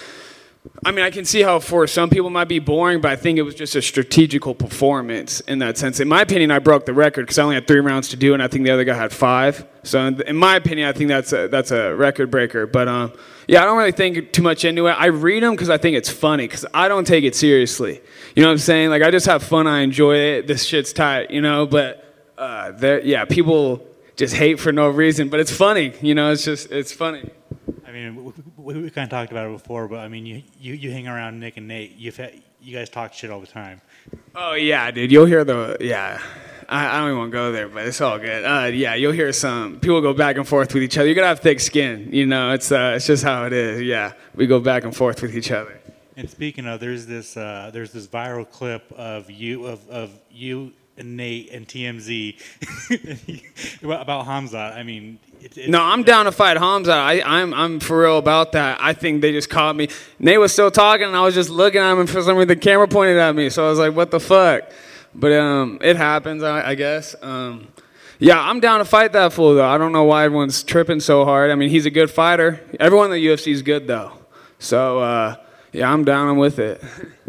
[SPEAKER 5] I mean, I can see how for some people it might be boring, but I think it was just a strategical performance in that sense. In my opinion, I broke the record because I only had three rounds to do, and I think the other guy had five. So in my opinion, I think that's a, that's a record breaker. But, um, yeah, I don't really think too much into it. I read them because I think it's funny because I don't take it seriously. You know what I'm saying? Like, I just have fun. I enjoy it. This shit's tight, you know? But, uh, there, yeah, people just hate for no reason. But it's funny. You know, it's just it's funny.
[SPEAKER 6] I mean, we, we kind of talked about it before, but I mean, you, you, you hang around Nick and Nate. You've had, you guys talk shit all the time.
[SPEAKER 5] Oh yeah, dude. You'll hear the yeah. I, I don't even want to go there, but it's all good. Uh, yeah, you'll hear some people go back and forth with each other. You gotta have thick skin, you know. It's uh, it's just how it is. Yeah, we go back and forth with each other.
[SPEAKER 6] And speaking of, there's this uh, there's this viral clip of you of, of you Nate and T M Z about Hamzat. I mean, it, it,
[SPEAKER 5] No, I'm down to fight Hamza. I, I'm I'm for real about that. I think they just caught me. Nate was still talking, and I was just looking at him, and for some reason the camera pointed at me. So I was like, what the fuck? But um, it happens, I, I guess. Um, yeah, I'm down to fight that fool, though. I don't know why everyone's tripping so hard. I mean, he's a good fighter. Everyone in the U F C is good, though. So, uh, yeah, I'm down with it.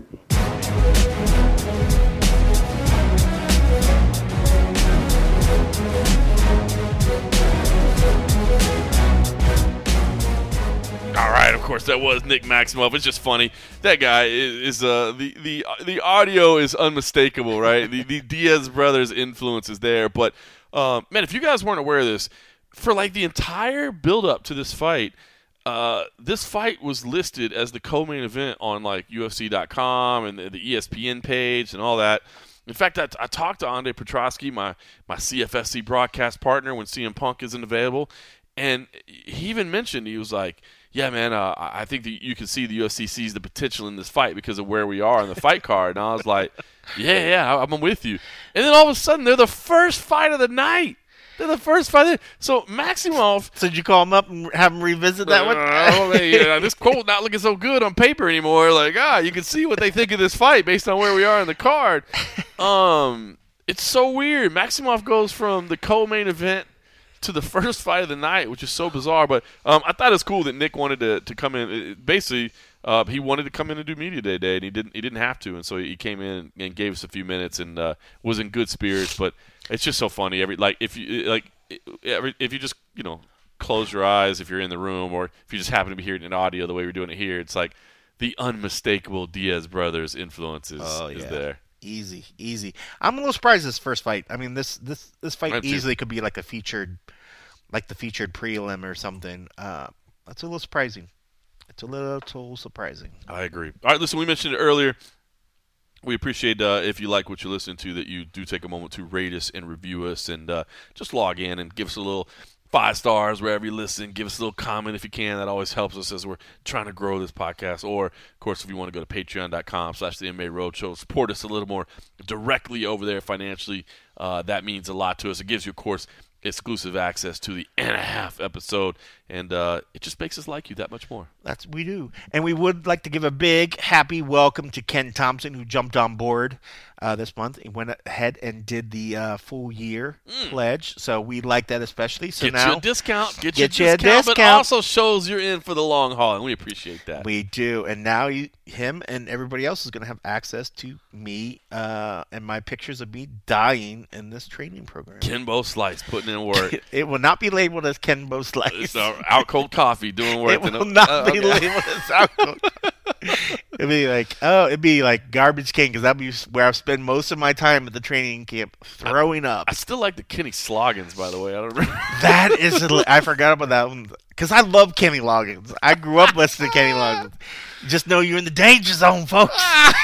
[SPEAKER 2] All right, of course, that was Nick Maximoff. It's just funny. That guy is, is uh, the, the the audio is unmistakable, right? the, the Diaz brothers' influence is there. But, um, man, if you guys weren't aware of this, for like the entire build-up to this fight, uh, this fight was listed as the co-main event on like U F C dot com and the, the E S P N page and all that. In fact, I, I talked to Andre Petrosky, my, my C F S C broadcast partner, when C M Punk isn't available, and he even mentioned, he was like, yeah, man, uh, I think that you can see the U F C sees the potential in this fight because of where we are on the fight card. And I was like, yeah, yeah, I'm with you. And then all of a sudden, they're the first fight of the night. They're the first fight. So Maximoff.
[SPEAKER 3] So did you call him up and have him revisit that one?
[SPEAKER 2] Uh, yeah, this quote not looking so good on paper anymore. Like, ah, you can see what they think of this fight based on where we are in the card. Um, it's so weird. Maximoff goes from the co-main event to the first fight of the night, which is so bizarre. But um, I thought it was cool that Nick wanted to, to come in. It, basically, uh, he wanted to come in and do media day today, and he didn't. He didn't have to, and so he came in and gave us a few minutes and uh, was in good spirits. But it's just so funny. Every like if you like every, if you just you know close your eyes if you're in the room, or if you just happen to be hearing an audio the way we're doing it here, it's like the unmistakable Diaz brothers influence is,
[SPEAKER 3] oh,
[SPEAKER 2] is
[SPEAKER 3] yeah.
[SPEAKER 2] there.
[SPEAKER 3] Easy, easy. I'm a little surprised this first fight. I mean, this this this fight
[SPEAKER 2] Mine too.
[SPEAKER 3] easily could be like a featured, like the featured prelim or something. Uh, that's a little surprising. It's a little surprising.
[SPEAKER 2] I agree. All right, listen, we mentioned it earlier. We appreciate uh, if you like what you're listening to, that you do take a moment to rate us and review us, and uh, just log in and give us a little five stars wherever you listen. Give us a little comment if you can. That always helps us as we're trying to grow this podcast. Or, of course, if you want to go to patreon.com slash the MMA Roadshow, support us a little more directly over there financially. Uh, that means a lot to us. It gives you, of course, exclusive access to the and a half episode, and uh, it just makes us like you that much more.
[SPEAKER 3] That's we do. And we would like to give a big happy welcome to Ken Thompson, who jumped on board uh, this month. He went ahead and did the uh, full year mm. pledge, so we like that especially. So
[SPEAKER 2] get
[SPEAKER 3] now
[SPEAKER 2] you a discount, get,
[SPEAKER 3] get
[SPEAKER 2] you
[SPEAKER 3] you
[SPEAKER 2] a
[SPEAKER 3] a
[SPEAKER 2] discount,
[SPEAKER 3] discount,
[SPEAKER 2] but also shows you're in for the long haul, and we appreciate that.
[SPEAKER 3] We do. And now you, him and everybody else is going to have access to me uh, and my pictures of me dying in this training program.
[SPEAKER 2] Kenbo Slice putting in work.
[SPEAKER 3] It will not be labeled as Kenbo Slice.
[SPEAKER 2] It's uh, out cold coffee doing work.
[SPEAKER 3] It will not uh, be okay. labeled as out cold. It'd be like, oh, it'd be like Garbage King, because that'd be where I spend most of my time at the training camp, throwing
[SPEAKER 2] I,
[SPEAKER 3] up.
[SPEAKER 2] I still like the Kenny Sloggins, by the way. I don't remember.
[SPEAKER 3] That is, I forgot about that one, because I love Kenny Loggins. I grew up listening to Kenny Loggins. Just know you're in the danger zone, folks.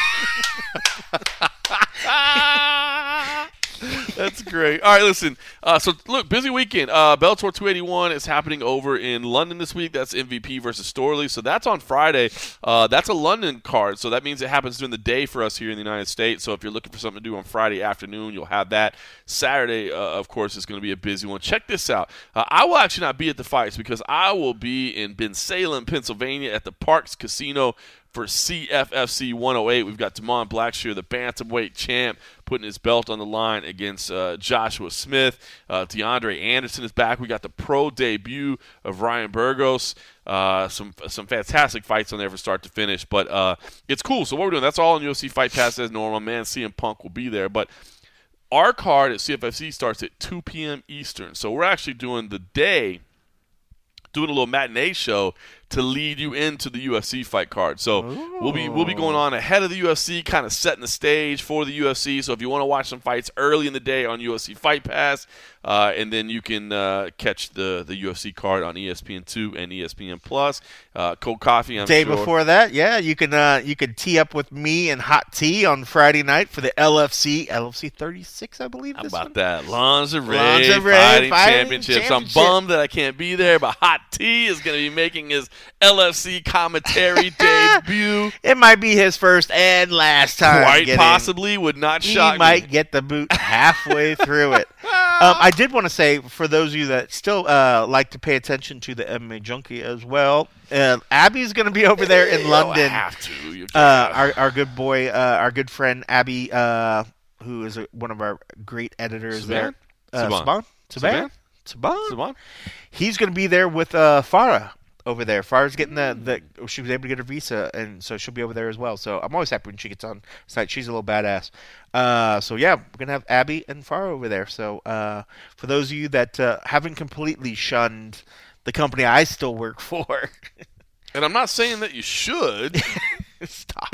[SPEAKER 2] That's great. All right, listen. Uh, so, look, busy weekend. Uh, Bellator two eighty-one is happening over in London this week. That's M V P versus Storley. So that's on Friday. Uh, that's a London card. So that means it happens during the day for us here in the United States. So if you're looking for something to do on Friday afternoon, you'll have that. Saturday, uh, of course, is going to be a busy one. Check this out. Uh, I will actually not be at the fights because I will be in Bensalem, Pennsylvania at the Parks Casino for C F F C one oh eight. We've got Damon Blackshear, the bantamweight champ, putting his belt on the line against uh, Joshua Smith. Uh, DeAndre Anderson is back. We got the pro debut of Ryan Burgos. Uh, some some fantastic fights on there from start to finish. But uh, it's cool. So what we're doing, that's all on U F C Fight Pass as normal. Man, C M Punk will be there. But our card at C F F C starts at two p.m. Eastern. So we're actually doing the day, doing a little matinee show to lead you into the U F C fight card. So Ooh. we'll be we'll be going on ahead of the U F C, kind of setting the stage for the U F C. So if you want to watch some fights early in the day on U F C Fight Pass, uh, and then you can uh, catch the, the U F C card on E S P N two and E S P N Plus. Uh, Cold Coffee, I'm
[SPEAKER 3] Day
[SPEAKER 2] sure.
[SPEAKER 3] before that, yeah, you can uh, you can tee up with me and Hot Tea on Friday night for the L F C L F C thirty-six, I believe.
[SPEAKER 2] How
[SPEAKER 3] this
[SPEAKER 2] about
[SPEAKER 3] one?
[SPEAKER 2] that? Lingerie,
[SPEAKER 3] Lingerie
[SPEAKER 2] Fighting,
[SPEAKER 3] Fighting
[SPEAKER 2] Championships.
[SPEAKER 3] Championship.
[SPEAKER 2] I'm bummed that I can't be there, but Hot Tea is going to be making his L F C commentary debut.
[SPEAKER 3] It might be his first and last time.
[SPEAKER 2] Quite
[SPEAKER 3] getting,
[SPEAKER 2] possibly, would not
[SPEAKER 3] he
[SPEAKER 2] shock
[SPEAKER 3] might
[SPEAKER 2] me.
[SPEAKER 3] get the boot halfway through it. Um, I did want to say, for those of you that still uh, like to pay attention to the M M A Junkie as well, uh, Abby's going to be over there in
[SPEAKER 2] You
[SPEAKER 3] London.
[SPEAKER 2] don't have to. You
[SPEAKER 3] Uh,
[SPEAKER 2] can't.
[SPEAKER 3] our our good boy, uh, our good friend Abby, uh, who is a, one of our great editors
[SPEAKER 2] Saban?
[SPEAKER 3] there. Uh,
[SPEAKER 2] Saban.
[SPEAKER 3] Saban? Saban? Saban?
[SPEAKER 2] Saban?
[SPEAKER 3] He's going to be there with uh, Farah over there. Farah's getting the, the she was able to get her visa, and so she'll be over there as well. So I'm always happy when she gets on site. She's a little badass. Uh, so yeah, we're gonna have Abby and Farah over there. So uh, for those of you that uh, haven't completely shunned the company I still work for,
[SPEAKER 2] And I'm not saying that you should.
[SPEAKER 3] stop.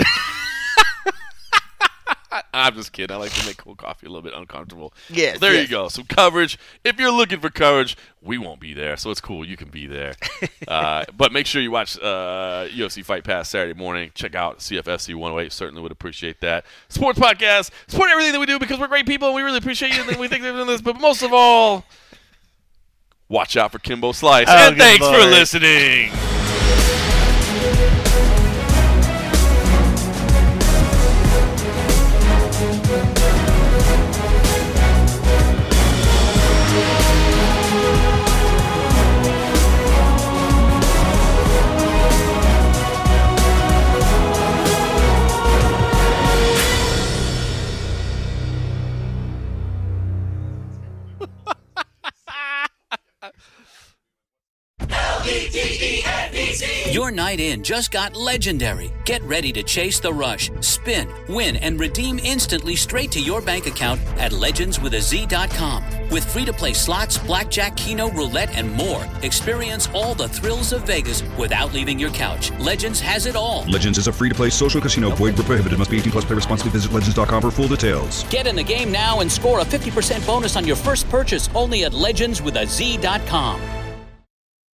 [SPEAKER 2] I'm just kidding. I like to make Cold Coffee a little bit uncomfortable.
[SPEAKER 3] Yes,
[SPEAKER 2] There
[SPEAKER 3] yes.
[SPEAKER 2] you go. Some coverage. If you're looking for coverage, we won't be there. So it's cool. You can be there. uh, but make sure you watch uh, U F C Fight Pass Saturday morning. Check out C F F C one oh eight. Certainly would appreciate that. Sports podcast. Support everything that we do because we're great people and we really appreciate you and we think they're doing this. But most of all, watch out for Kimbo Slice.
[SPEAKER 3] Oh,
[SPEAKER 2] and
[SPEAKER 3] good
[SPEAKER 2] thanks for
[SPEAKER 3] Lord.
[SPEAKER 2] listening.
[SPEAKER 1] Your night in just got legendary. Get ready to chase the rush, spin, win, and redeem instantly straight to your bank account at legends with a z dot com. With free-to-play slots, blackjack, keno, roulette, and more, experience all the thrills of Vegas without leaving your couch. Legends has it all.
[SPEAKER 7] Legends is a free-to-play social casino. Void where prohibited. Must be eighteen plus. Play responsibly. Visit legends dot com for full details.
[SPEAKER 1] Get in the game now and score a fifty percent bonus on your first purchase only at legends with a z dot com.